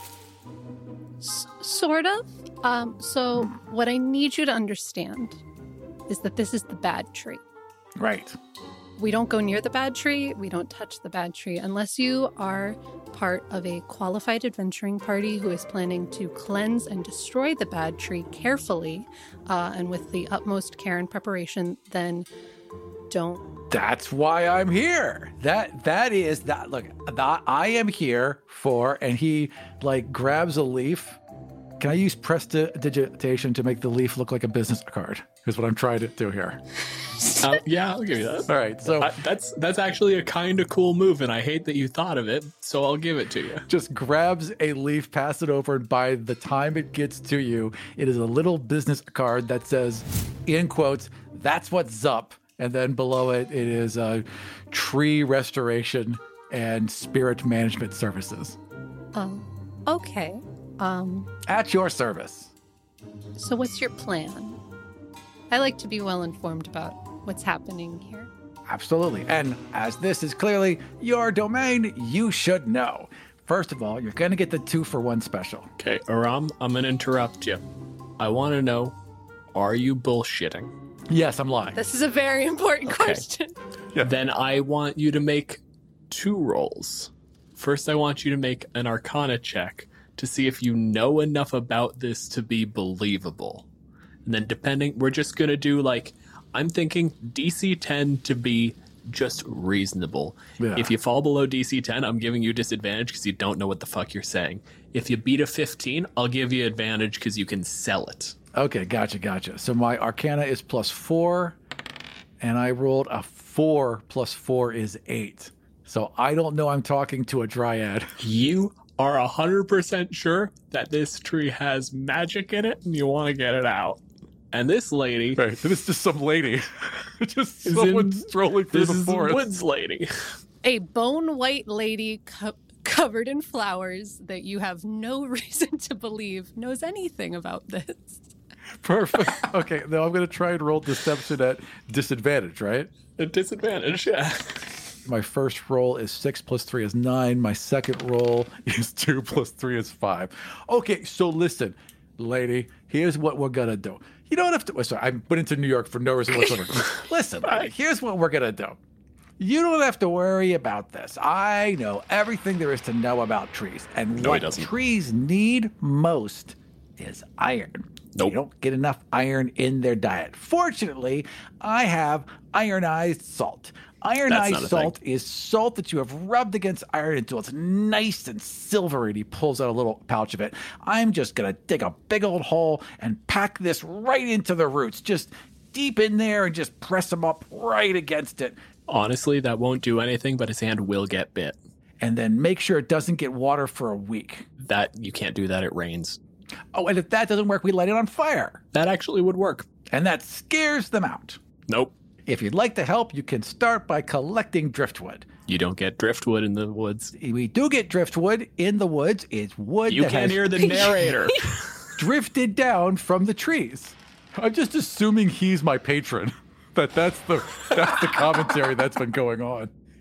D: Sort of. So what I need you to understand is that this is the bad tree.
B: Right.
D: We don't go near the bad tree. We don't touch the bad tree unless you are part of a qualified adventuring party who is planning to cleanse and destroy the bad tree carefully and with the utmost care and preparation. Then don't.
B: That's why I'm here. That is that. Look, that I am here for. And he like grabs a leaf. Can I use prestidigitation to make the leaf look like a business card? Is what I'm trying to do here.
C: Yeah, I'll give you that.
B: All right, so
C: that's actually a kind of cool move, and I hate that you thought of it, so I'll give it to you.
B: Just grabs a leaf, pass it over, and by the time it gets to you, it is a little business card that says, in quotes, "That's what's up," and then below it, it is tree restoration and spirit management services.
D: Okay.
B: At your service.
D: So what's your plan? I like to be well informed about what's happening here.
B: Absolutely. And as this is clearly your domain, you should know. First of all, you're going to get the 2-for-1 special.
C: Okay, Aram, I'm going to interrupt you. I want to know, are you bullshitting?
B: Yes, I'm lying.
D: This is a very important question.
B: Yeah.
C: Then I want you to make 2 rolls. First, I want you to make an Arcana check to see if you know enough about this to be believable. And then we're just going to do like, I'm thinking DC 10 to be just reasonable.
B: Yeah.
C: If you fall below DC 10, I'm giving you disadvantage because you don't know what the fuck you're saying. If you beat a 15, I'll give you advantage because you can sell it.
B: Okay, gotcha. So my Arcana is +4, and I rolled a 4 + 4 is 8. So I don't know I'm talking to a dryad.
C: You are 100% sure that this tree has magic in it and you want to get it out. And this lady...
B: Right, this is just some lady. Just
C: Is
B: someone
C: in-
B: strolling through the
C: This is
B: forest.
C: the woods lady.
D: A bone white lady covered in flowers that you have no reason to believe knows anything about this.
B: Perfect. Okay, now I'm going to try and roll deception at disadvantage, right?
C: A disadvantage, yeah.
B: My first roll is 6 + 3 is 9. My second roll is 2 + 3 is 5. Okay, so listen, lady, here's what we're going to do. You don't have to... Sorry, I went into New York for no reason whatsoever. Listen, lady, here's what we're going to do. You don't have to worry about this. I know everything there is to know about trees. And
C: No, he
B: what
C: doesn't.
B: trees need most is iron.
C: Nope.
B: They don't get enough iron in their diet. Fortunately, I have ironized salt.
C: That's not
B: Ironized
C: a
B: salt is salt that you have rubbed against iron until it's nice and silvery. And he pulls out a little pouch of it. I'm just going to dig a big old hole and pack this right into the roots, just deep in there, and just press them up right against it.
C: Honestly, that won't do anything, but his hand will get bit.
B: And then make sure it doesn't get water for a week.
C: That, you can't do that, it rains.
B: Oh, and if that doesn't work, we light it on fire.
C: That actually would work.
B: And that scares them out.
C: Nope.
B: If you'd like to help, you can start by collecting driftwood.
C: You don't get driftwood in the woods.
B: We do get driftwood in the woods. It's wood
C: You
B: that
C: can't
B: has
C: hear the narrator.
B: drifted down from the trees. I'm just assuming he's my patron. That's the commentary that's been going on.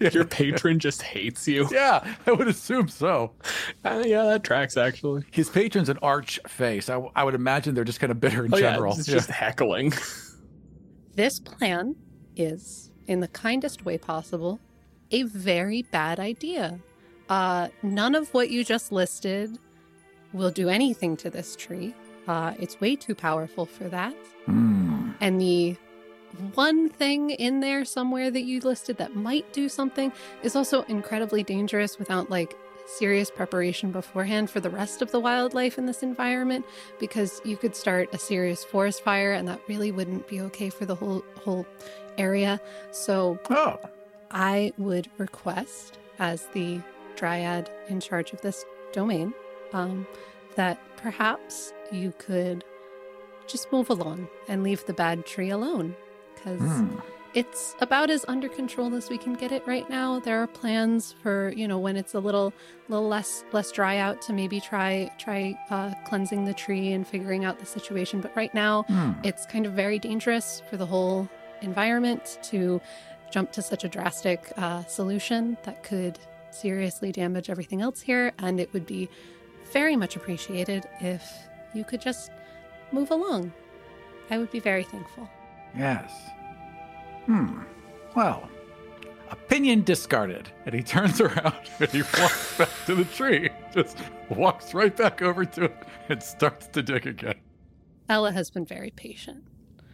C: Your patron just hates you.
B: Yeah, I would assume so.
C: Yeah, that tracks, actually.
B: His patron's an arch face. I would imagine they're just kind of bitter in general.
C: Yeah, it's just heckling.
D: This plan is, in the kindest way possible, a very bad idea. None of what you just listed will do anything to this tree. It's way too powerful for that. And the one thing in there somewhere that you listed that might do something is also incredibly dangerous without serious preparation beforehand for the rest of the wildlife in this environment, because you could start a serious forest fire and that really wouldn't be okay for the whole area. So I would request, as the dryad in charge of this domain, that perhaps you could just move along and leave the bad tree alone, because it's about as under control as we can get it right now. There are plans for, when it's a little less dry out, to maybe try cleansing the tree and figuring out the situation. But right now, it's kind of very dangerous for the whole environment to jump to such a drastic solution that could seriously damage everything else here. And it would be very much appreciated if you could just move along. I would be very thankful.
B: Yes. Well, opinion discarded. And he turns around and he walks back to the tree. Just walks right back over to it and starts to dig again.
D: Ella has been very patient.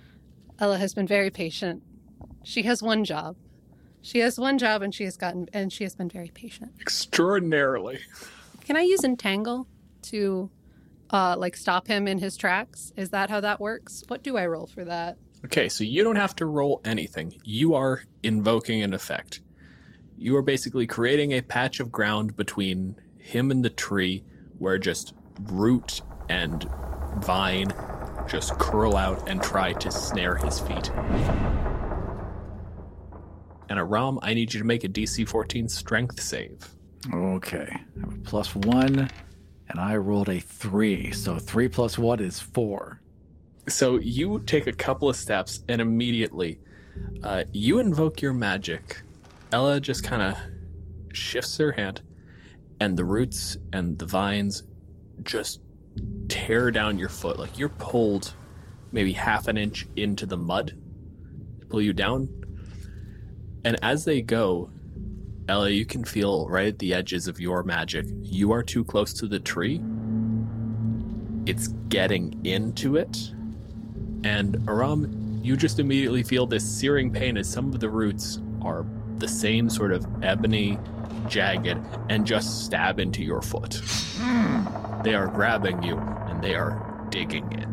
D: She has one job. And she has been very patient.
C: Extraordinarily.
D: Can I use Entangle to stop him in his tracks? Is that how that works? What do I roll for that?
C: Okay, so you don't have to roll anything. You are invoking an effect. You are basically creating a patch of ground between him and the tree where just root and vine just curl out and try to snare his feet. And Aram, I need you to make a DC 14 strength save.
B: Okay. I have a +1, and I rolled a 3. So 3 + 1 is 4.
C: So you take a couple of steps, and immediately you invoke your magic. Ella just kind of shifts her hand, and the roots and the vines just tear down your foot. Like you're pulled maybe half an inch into the mud, pull you down. And as they go, Ella, you can feel right at the edges of your magic, you are too close to the tree. It's getting into it. And Aram, you just immediately feel this searing pain as some of the roots are the same sort of ebony, jagged, and just stab into your foot. They are grabbing you, and they are digging in.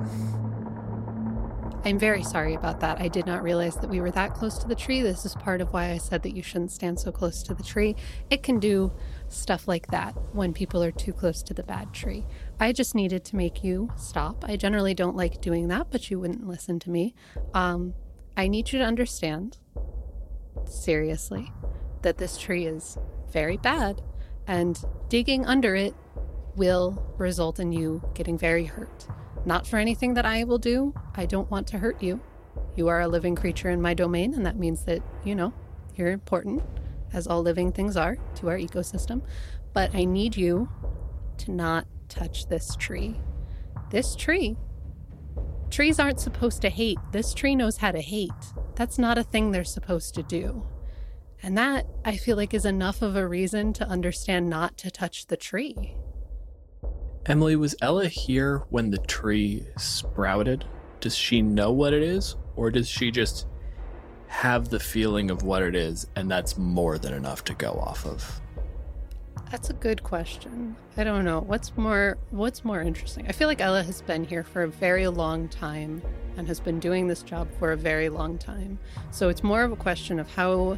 D: I'm very sorry about that. I did not realize that we were that close to the tree. This is part of why I said that you shouldn't stand so close to the tree. It can do stuff like that when people are too close to the bad tree. I just needed to make you stop. I generally don't like doing that, but you wouldn't listen to me. I need you to understand, seriously, that this tree is very bad, and digging under it will result in you getting very hurt. Not for anything that I will do. I don't want to hurt you. You are a living creature in my domain, and that means that, you're important, as all living things are, to our ecosystem. But I need you to not touch this tree. This tree. Trees aren't supposed to hate. This tree knows how to hate. That's not a thing they're supposed to do. And that, I feel like, is enough of a reason to understand not to touch the tree.
C: Emily, was Ella here when the tree sprouted? Does she know what it is? Or does she just have the feeling of what it is, and that's more than enough to go off of?
D: That's a good question. I don't know. What's more interesting? I feel like Ella has been here for a very long time and has been doing this job for a very long time. So it's more of a question of how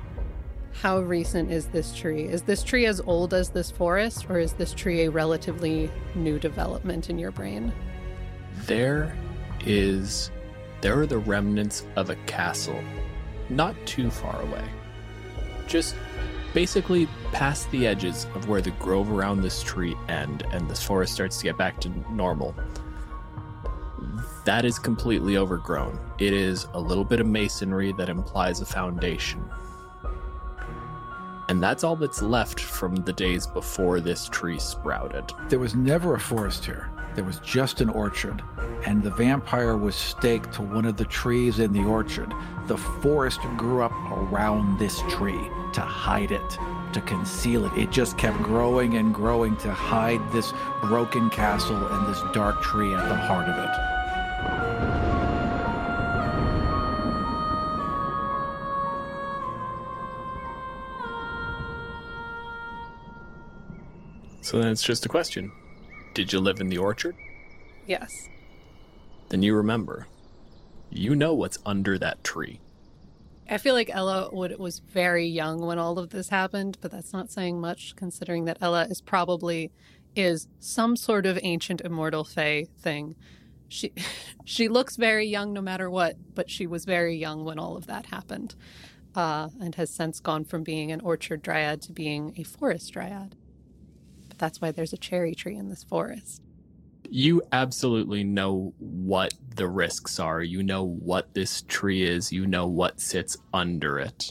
D: recent is this tree? Is this tree as old as this forest, or is this tree a relatively new development in your brain?
C: There are the remnants of a castle, not too far away. Just basically past the edges of where the grove around this tree end and this forest starts to get back to normal. That is completely overgrown. It is a little bit of masonry that implies a foundation. And that's all that's left from the days before this tree sprouted.
B: There was never a forest here. There was just an orchard, and the vampire was staked to one of the trees in the orchard. The forest grew up around this tree to hide it, to conceal it. It just kept growing and growing to hide this broken castle and this dark tree at the heart of it.
C: So then it's just a question. Did you live in the orchard?
D: Yes.
C: Then you remember. You know what's under that tree.
D: I feel like Ella was very young when all of this happened, but that's not saying much considering that Ella is some sort of ancient immortal fae thing. She looks very young no matter what, but she was very young when all of that happened, and has since gone from being an orchard dryad to being a forest dryad. But that's why there's a cherry tree in this forest.
C: You absolutely know what the risks are. You know what this tree is. You know what sits under it.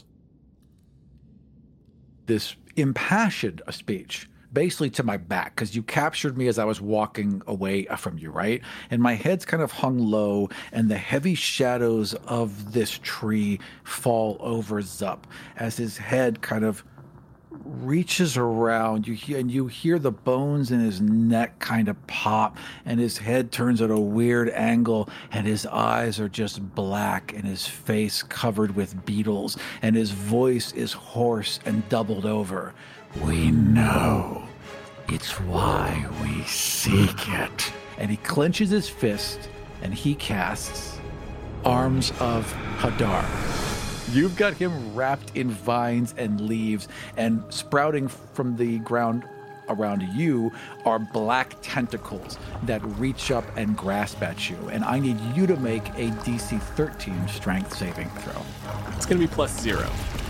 B: This impassioned speech, basically to my back, because you captured me as I was walking away from you, right? And my head's kind of hung low, and the heavy shadows of this tree fall over Zup as his head kind of reaches around. You hear the bones in his neck kind of pop, and his head turns at a weird angle, and his eyes are just black, and his face covered with beetles, and his voice is hoarse and doubled over. We know. It's why we seek it. And he clenches his fist, and he casts Arms of Hadar. You've got him wrapped in vines and leaves, and sprouting from the ground around you are black tentacles that reach up and grasp at you. And I need you to make a DC 13 strength saving throw.
C: It's going to be +0.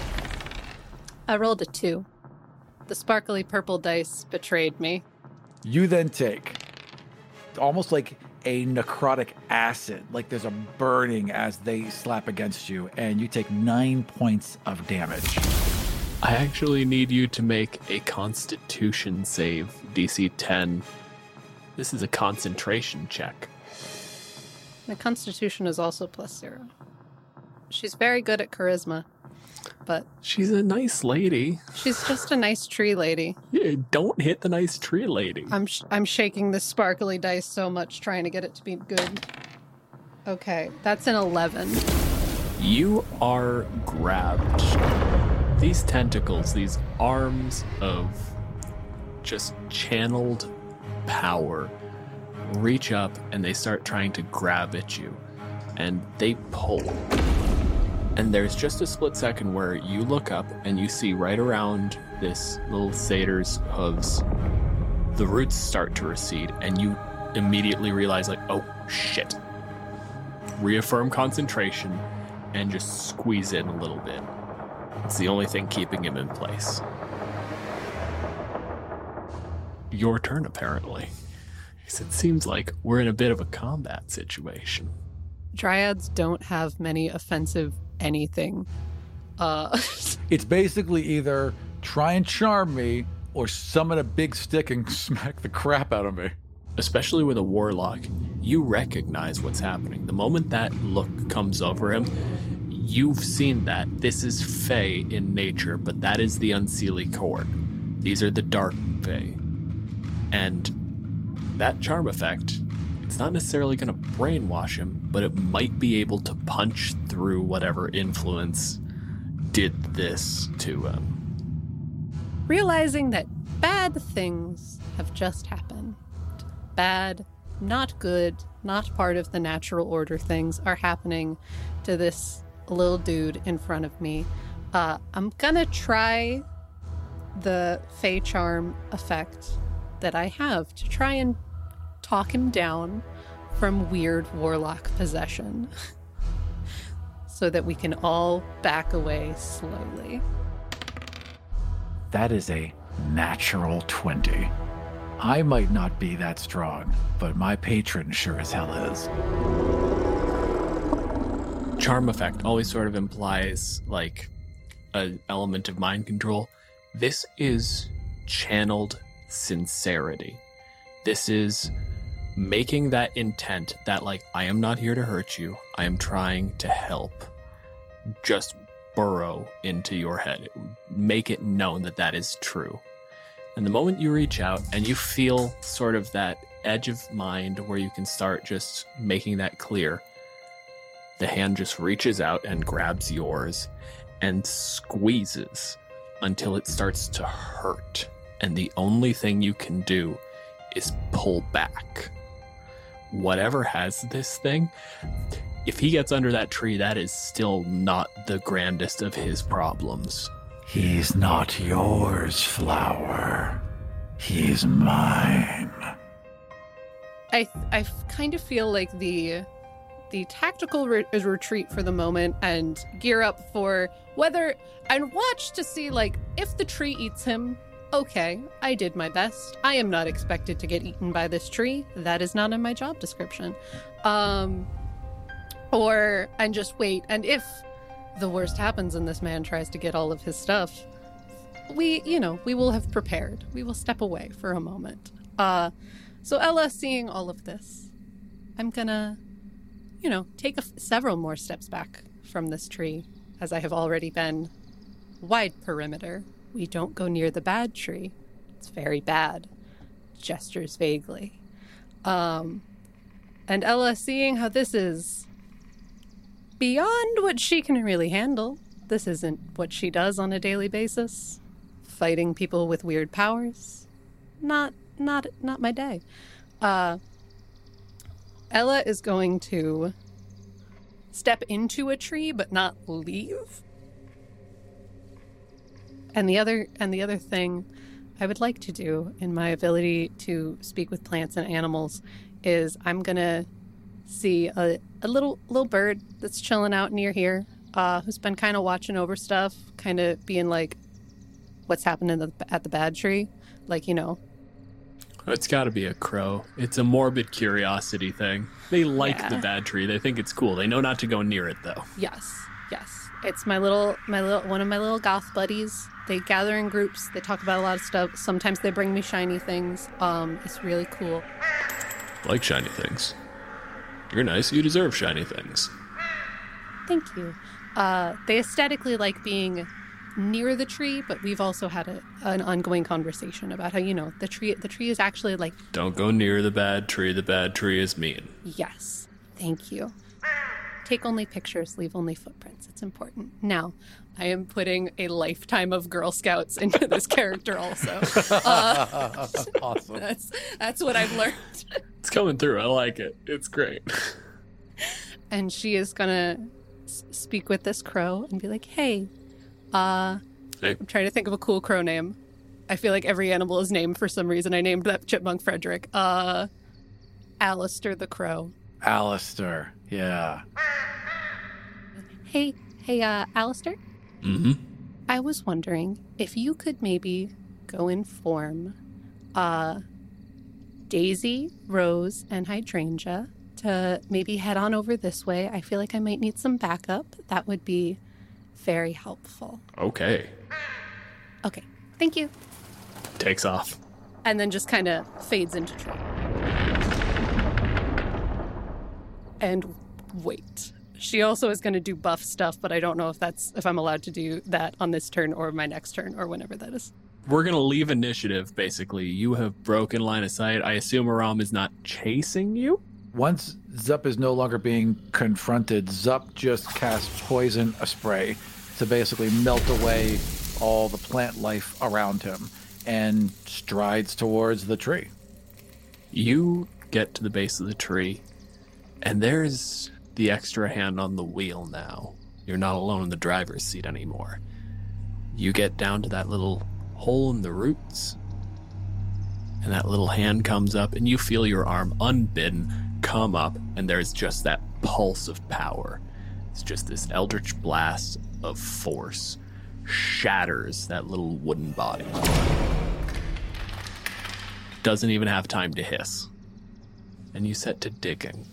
D: I rolled a 2. The sparkly purple dice betrayed me.
B: You then take almost like a necrotic acid, like there's a burning as they slap against you, and you take 9 points of damage.
C: I actually need you to make a Constitution save, DC 10. This is a concentration check.
D: My Constitution is also +0. She's very good at charisma, but
C: she's a nice lady.
D: She's just a nice tree lady.
C: Yeah, don't hit the nice tree lady.
D: I'm shaking this sparkly dice so much trying to get it to be good. Okay, that's an 11.
C: You are grabbed. These tentacles, these arms of just channeled power, reach up and they start trying to grab at you. And they pull. And there's just a split second where you look up and you see right around this little satyr's hooves, the roots start to recede, and you immediately realize, like, oh, shit. Reaffirm concentration and just squeeze in a little bit. It's the only thing keeping him in place. Your turn, apparently. Because it seems like we're in a bit of a combat situation.
D: Dryads don't have many offensive anything.
B: It's basically either try and charm me or summon a big stick and smack the crap out of me.
C: Especially with a warlock, you recognize what's happening. The moment that look comes over him, you've seen that. This is Fae in nature, but that is the Unseelie Court. These are the Dark Fae. And that charm effect, it's not necessarily going to brainwash him, but it might be able to punch through whatever influence did this to him.
D: Realizing that bad things have just happened. Bad, not good, not part of the natural order things are happening to this little dude in front of me. I'm gonna try the Fey Charm effect that I have to try and talk him down from weird warlock possession so that we can all back away slowly.
B: That is a natural 20. I might not be that strong, but my patron sure as hell is.
C: Charm effect always sort of implies like an element of mind control. This is channeled sincerity. This is making that intent that, like, I am not here to hurt you. I am trying to help. Just burrow into your head. Make it known that that is true. And the moment you reach out and you feel sort of that edge of mind where you can start just making that clear, the hand just reaches out and grabs yours and squeezes until it starts to hurt. And the only thing you can do is pull back. Whatever has this thing, if he gets under that tree, that is still not the grandest of his problems.
B: He's not yours, Flower. He's mine.
D: I kind of feel like the tactical retreat for the moment and gear up for whether and watch to see, like, if the tree eats him. Okay, I did my best. I am not expected to get eaten by this tree. That is not in my job description. And just wait. And if the worst happens and this man tries to get all of his stuff, we will have prepared. We will step away for a moment. So Ella, seeing all of this, I'm gonna, take several more steps back from this tree, as I have already been. Wide perimeter. We don't go near the bad tree. It's very bad. Gestures vaguely. And Ella, seeing how this is beyond what she can really handle. This isn't what she does on a daily basis. Fighting people with weird powers. Not my day. Ella is going to step into a tree but not leave. And the other thing I would like to do in my ability to speak with plants and animals is I'm gonna see a little bird that's chilling out near here, who's been kind of watching over stuff, kind of being like, what's happening at the bad tree? Like,
C: It's got to be a crow. It's a morbid curiosity thing. They like the bad tree. They think it's cool. They know not to go near it, though.
D: Yes. It's my little one of my little goth buddies. They gather in groups. They talk about a lot of stuff. Sometimes they bring me shiny things. It's really cool.
C: Like shiny things. You're nice. You deserve shiny things.
D: Thank you. They aesthetically like being near the tree, but we've also had an ongoing conversation about how, the tree is actually like...
C: Don't go near the bad tree. The bad tree is mean.
D: Yes. Thank you. Take only pictures, leave only footprints. It's important. Now, I am putting a lifetime of Girl Scouts into this character also.
B: Awesome.
D: That's what I've learned.
C: It's coming through. I like it. It's great.
D: And she is going to speak with this crow and be like, hey, I'm trying to think of a cool crow name. I feel like every animal is named for some reason. I named that chipmunk Frederick. Alistair the crow.
B: Alistair, yeah.
D: Hey, Alistair?
C: Mm-hmm.
D: I was wondering if you could maybe go inform Daisy, Rose, and Hydrangea to maybe head on over this way. I feel like I might need some backup. That would be very helpful.
C: Okay.
D: Okay, thank you.
C: Takes off.
D: And then just kind of fades into tree. And wait. She also is going to do buff stuff, but I don't know if I'm allowed to do that on this turn or my next turn or whenever that is.
C: We're going to leave initiative, basically. You have broken line of sight. I assume Aram is not chasing you?
B: Once Zup is no longer being confronted, Zup just casts poison spray to basically melt away all the plant life around him and strides towards the tree.
C: You get to the base of the tree, and there's the extra hand on the wheel now. You're not alone in the driver's seat anymore. You get down to that little hole in the roots, and that little hand comes up, and you feel your arm unbidden come up, and there's just that pulse of power. It's just this eldritch blast of force shatters that little wooden body. Doesn't even have time to hiss. And you set to digging.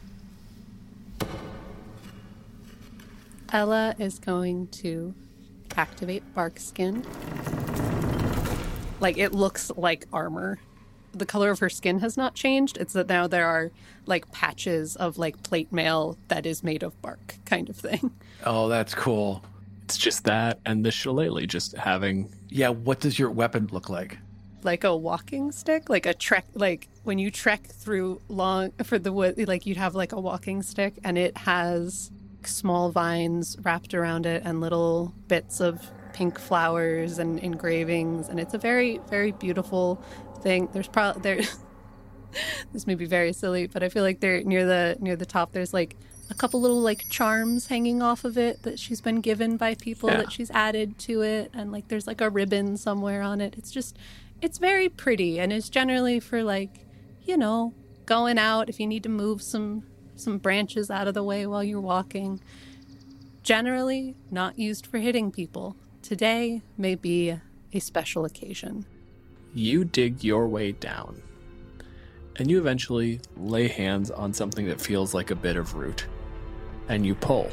D: Ella is going to activate bark skin. Like, it looks like armor. The color of her skin has not changed. It's that now there are, like, patches of, like, plate mail that is made of bark kind of thing.
B: Oh, that's cool.
C: It's just that and the shillelagh just having...
B: Yeah, what does your weapon look like?
D: Like a walking stick? Like a trek, like when you trek through for the wood, like you'd have like a walking stick, and it has small vines wrapped around it and little bits of pink flowers and engravings, and it's a very, very beautiful thing. There's probably this may be very silly, but I feel like there near the top there's like a couple little like charms hanging off of it that she's been given by people that she's added to it, and like there's like a ribbon somewhere on it. It's very pretty, and it's generally for, like, you know, going out if you need to move some branches out of the way while you're walking. Generally not used for hitting people. Today may be a special occasion.
C: You dig your way down, and you eventually lay hands on something that feels like a bit of root, and you pull.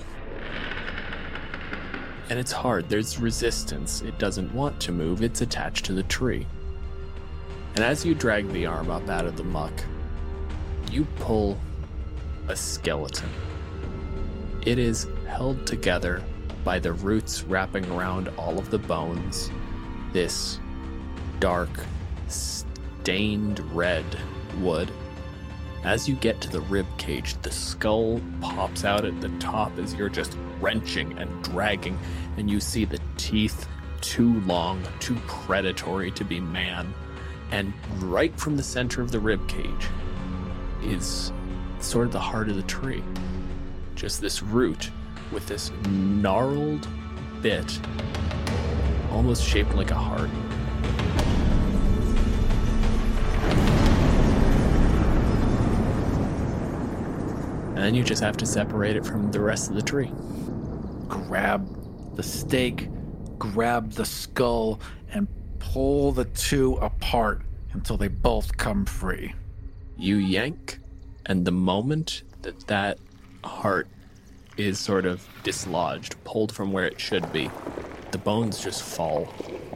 C: And it's hard. There's resistance. It doesn't want to move. It's attached to the tree. And as you drag the arm up out of the muck, you pull a skeleton. It is held together by the roots wrapping around all of the bones. This dark, stained red wood. As you get to the rib cage, the skull pops out at the top as you're just wrenching and dragging, and you see the teeth too long, too predatory to be man. And right from the center of the rib cage is sort of the heart of the tree. Just this root with this gnarled bit, almost shaped like a heart. And then you just have to separate it from the rest of the tree.
B: Grab the stake, grab the skull, and pull the two apart until they both come free.
C: You yank, and the moment that heart is sort of dislodged, pulled from where it should be, the bones just fall.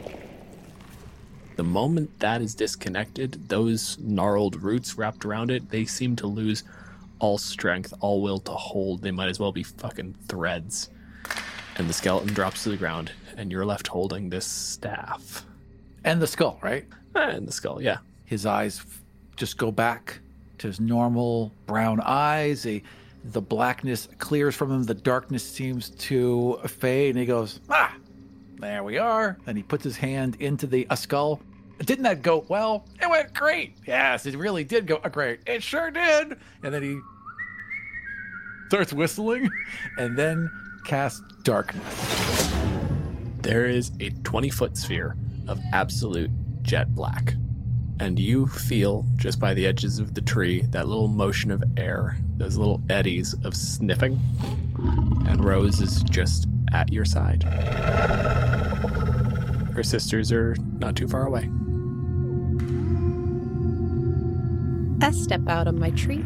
C: The moment that is disconnected, those gnarled roots wrapped around it, they seem to lose all strength, all will to hold. They might as well be fucking threads. And the skeleton drops to the ground, and you're left holding this staff.
B: And the skull, right?
C: And the skull, yeah.
B: His eyes just go back to his normal brown eyes. The blackness clears from him. The darkness seems to fade. And he goes, there we are. And he puts his hand into the skull. Didn't that go well? It went great. Yes, it really did go great. It sure did. And then he starts whistling and then casts darkness.
C: There is a 20-foot sphere of absolute jet black. And you feel, just by the edges of the tree, that little motion of air, those little eddies of sniffing. And Rose is just at your side. Her sisters are not too far away.
D: I step out of my tree.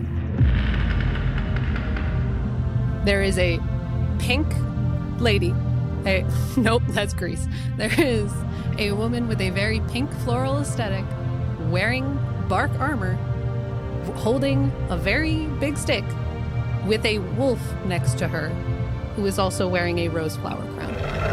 D: There is a pink lady. Nope, that's Grease. There is a woman with a very pink floral aesthetic, wearing bark armor, holding a very big stick, with a wolf next to her, who is also wearing a rose flower crown.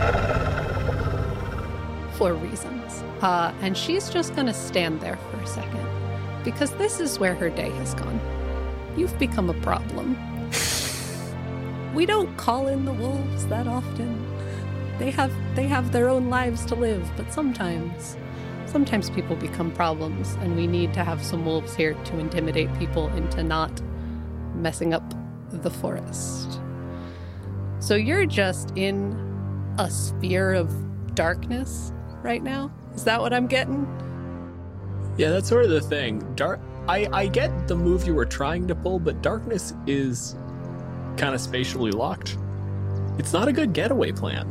D: For reasons. And she's just gonna stand there for a second, because this is where her day has gone. You've become a problem. We don't call in the wolves that often. They have their own lives to live, but sometimes people become problems, and we need to have some wolves here to intimidate people into not messing up the forest. So you're just in a sphere of darkness right now? Is that what I'm getting?
C: Yeah, that's sort of the thing. I get the move you were trying to pull, but darkness is kind of spatially locked. It's not a good getaway plan.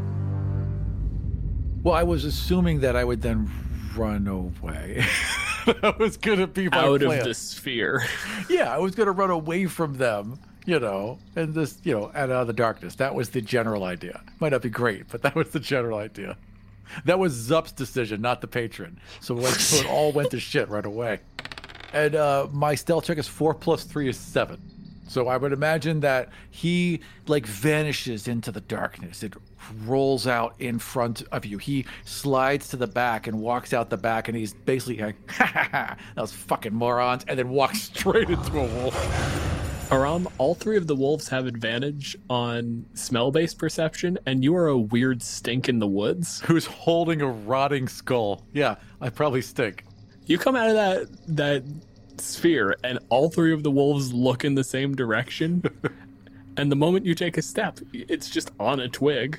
B: Well, I was assuming that I would then run away. That was going to be my
C: out
B: plan.
C: Of the sphere.
B: Yeah, I was going to run away from them and this, and out of the darkness. That was the general idea. Might not be great, but that was the general idea. That was Zup's decision, not the patron. So it all went to shit right away. And my stealth check is 4 + 3 is 7. So I would imagine that he vanishes into the darkness. It rolls out in front of you. He slides to the back and walks out the back, and he's basically like, ha ha ha, those fucking morons, and then walks straight into a wolf.
C: Aram, all 3 of the wolves have advantage on smell-based perception, and you are a weird stink in the woods.
B: Who's holding a rotting skull. Yeah, I probably stink.
C: You come out of that sphere, and all 3 of the wolves look in the same direction. And the moment you take a step, it's just on a twig.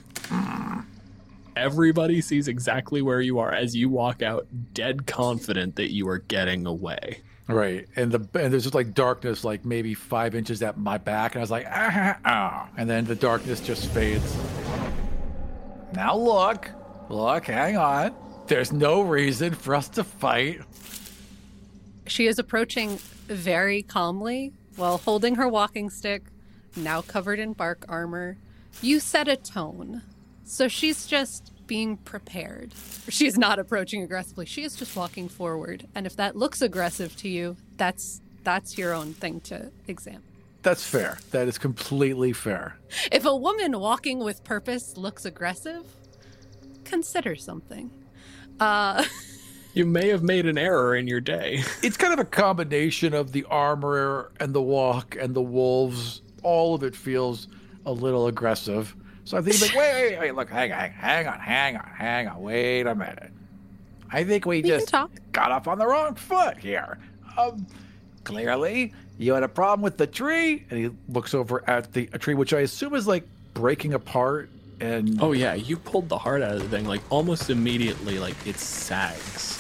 C: Everybody sees exactly where you are as you walk out, dead confident that you are getting away.
B: Right, and there's just darkness, maybe 5 inches at my back, and I was like, and then the darkness just fades. Now look, hang on. There's no reason for us to fight.
D: She is approaching very calmly while holding her walking stick, now covered in bark armor. You set a tone, so she's just being prepared. She's not approaching aggressively. She is just walking forward. And if that looks aggressive to you, that's your own thing to examine.
B: That's fair. That is completely fair.
D: If a woman walking with purpose looks aggressive, consider something.
C: You may have made an error in your day.
B: It's kind of a combination of the armor and the walk and the wolves. All of it feels a little aggressive. So I think wait, look, hang on, wait a minute. I think we just got off on the wrong foot here. Clearly, you had a problem with the tree, and he looks over at a tree, which I assume is breaking apart. And
C: oh yeah, you pulled the heart out of the thing almost immediately, it sags.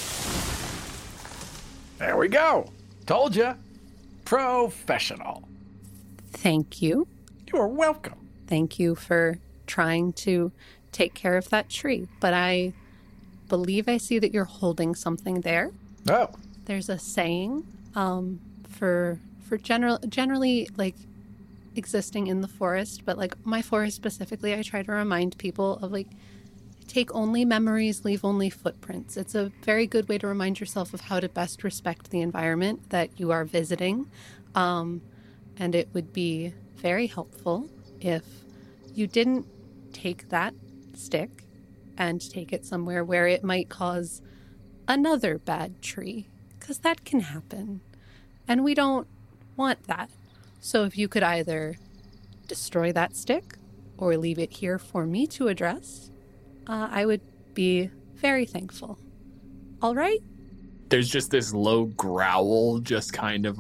B: There we go. Told you. Professional.
D: Thank you.
B: You are welcome.
D: Thank you for trying to take care of that tree. But I believe I see that you're holding something there.
B: Oh.
D: There's a saying for generally existing in the forest, but my forest specifically, I try to remind people of take only memories, leave only footprints. It's a very good way to remind yourself of how to best respect the environment that you are visiting. And it would be very helpful if you didn't take that stick and take it somewhere where it might cause another bad tree, because that can happen. And we don't want that. So if you could either destroy that stick or leave it here for me to address, I would be very thankful. All right?
C: There's just this low growl, just kind of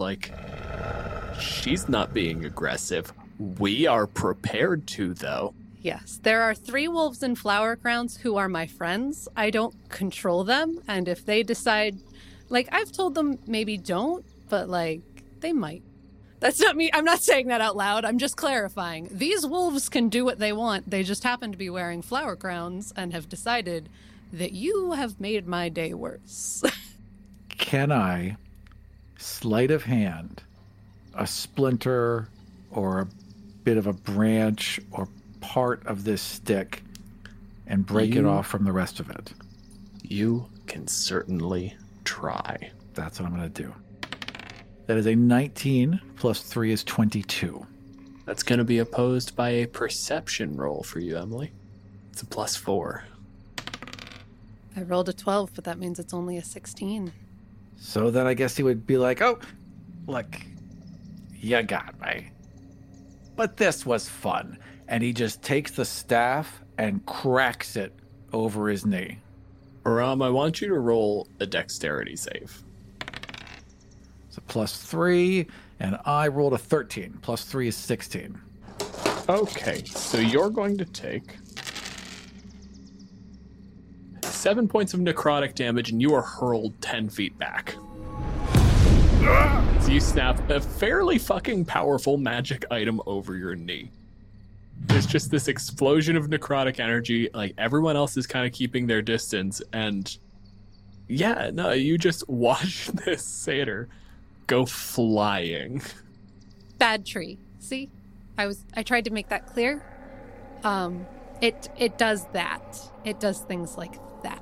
C: she's not being aggressive. We are prepared to, though.
D: Yes, there are 3 wolves in Flower Crowns who are my friends. I don't control them, and if they decide, I've told them maybe don't, but they might. That's not me. I'm not saying that out loud. I'm just clarifying. These wolves can do what they want. They just happen to be wearing flower crowns and have decided that you have made my day worse.
B: Can I, sleight of hand, a splinter or a bit of a branch or part of this stick and break it off from the rest of it?
C: You can certainly try.
B: That's what I'm going to do. That is a 19 plus 3 is 22.
C: That's going to be opposed by a perception roll for you, Emily. It's a +4.
D: I rolled a 12, but that means it's only a 16.
B: So then I guess he would be like, oh, look, you got me. But this was fun. And he just takes the staff and cracks it over his knee.
C: Aram, I want you to roll a dexterity save.
B: It's a +3, and I rolled a 13. +3 is 16.
C: Okay, so you're going to take 7 points of necrotic damage, and you are hurled 10 feet back. So you snap a fairly fucking powerful magic item over your knee. There's just this explosion of necrotic energy. Everyone else is kind of keeping their distance, and yeah, no, you just watch this satyr go flying.
D: Bad tree. See? I tried to make that clear. It does that. It does things like that.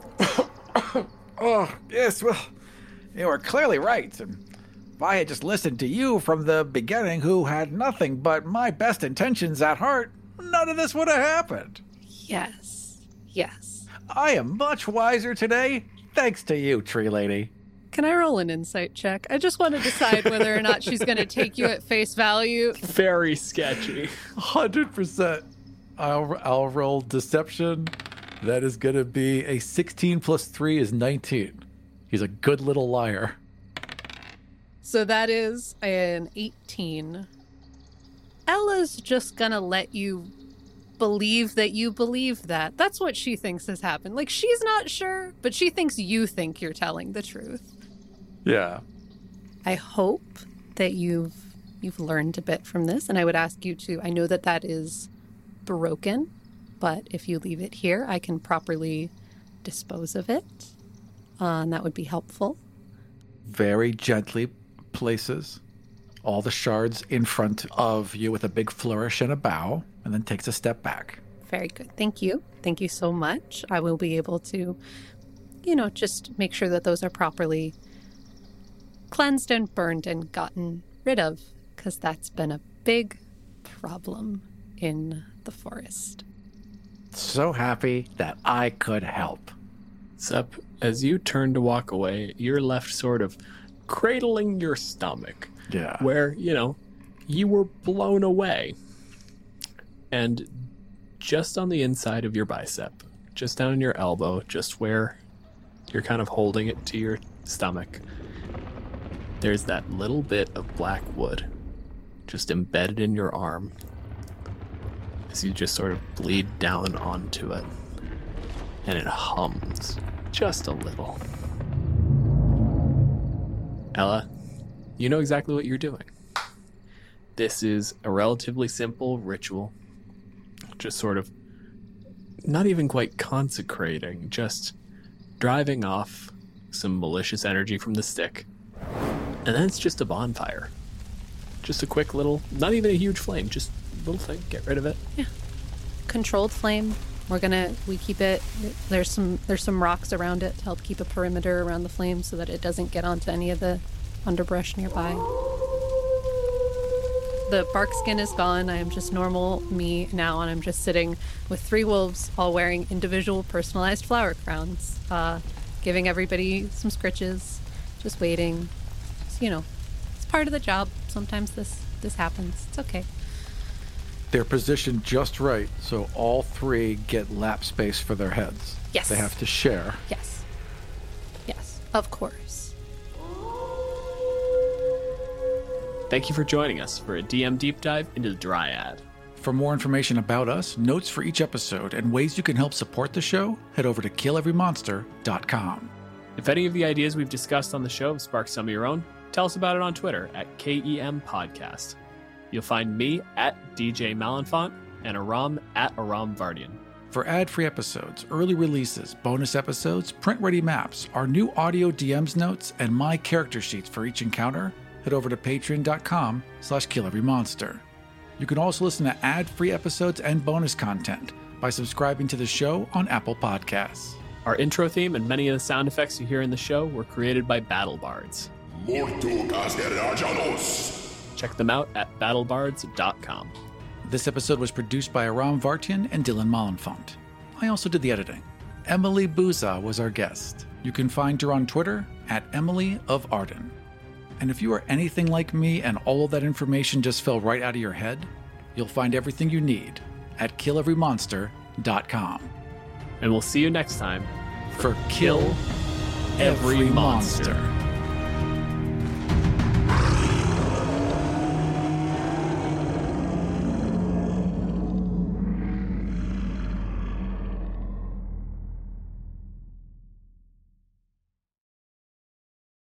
B: Oh, yes, well, you were clearly right. If I had just listened to you from the beginning, who had nothing but my best intentions at heart, none of this would have happened.
D: Yes.
B: I am much wiser today, thanks to you, Tree Lady.
D: Can I roll an insight check? I just want to decide whether or not she's going to take you at face value.
C: Very sketchy.
B: 100%. I'll roll deception. That is going to be a 16 plus 3 is 19. He's a good little liar.
D: So that is an 18. Ella's just going to let you believe that you believe that. That's what she thinks has happened. Like, she's not sure, but she thinks you think you're telling the truth.
B: Yeah.
D: I hope that you've learned a bit from this, and I would ask you to, I know that is broken, but if you leave it here, I can properly dispose of it, and that would be helpful.
B: Very gently places all the shards in front of you with a big flourish and a bow, and then takes a step back.
D: Very good. Thank you. Thank you so much. I will be able to, just make sure that those are properly cleansed and burned and gotten rid of, because that's been a big problem in the forest.
B: So happy that I could help.
C: Sup, as you turn to walk away, you're left sort of cradling your stomach.
B: Yeah.
C: Where, you were blown away. And just on the inside of your bicep, just down in your elbow, just where you're kind of holding it to your stomach, there's that little bit of black wood just embedded in your arm as you just sort of bleed down onto it. And it hums just a little. Ella, you know exactly what you're doing. This is a relatively simple ritual. Just sort of not even quite consecrating, just driving off some malicious energy from the stick. And then it's just a bonfire. Just a quick little, not even a huge flame, just a little thing, get rid of it.
D: Yeah. Controlled flame. We keep it, there's some rocks around it to help keep a perimeter around the flame so that it doesn't get onto any of the underbrush nearby. The bark skin is gone. I am just normal me now, and I'm just sitting with 3 wolves, all wearing individual personalized flower crowns, giving everybody some scritches, just waiting. So, it's part of the job. Sometimes this happens. It's okay.
B: They're positioned just right, so all 3 get lap space for their heads.
D: Yes.
B: They have to share.
D: Yes, of course.
C: Thank you for joining us for a DM deep dive into the Dryad.
B: For more information about us, notes for each episode, and ways you can help support the show, head over to killeverymonster.com.
C: If any of the ideas we've discussed on the show have sparked some of your own, tell us about it on Twitter at KEM Podcast. You'll find me at DJ Malenfant and Aram at Aram Vardian.
B: For ad-free episodes, early releases, bonus episodes, print-ready maps, our new audio DMs notes, and my character sheets for each encounter, head over to patreon.com/killeverymonster. You can also listen to ad-free episodes and bonus content by subscribing to the show on Apple Podcasts.
C: Our intro theme and many of the sound effects you hear in the show were created by BattleBards. Check them out at battlebards.com.
B: This episode was produced by Aram Vartian and Dylan Malenfant. I also did the editing. Emily Buza was our guest. You can find her on Twitter at Emily of Arden. And if you are anything like me and all of that information just fell right out of your head, you'll find everything you need at killeverymonster.com.
C: And we'll see you next time
B: for Kill Every Monster.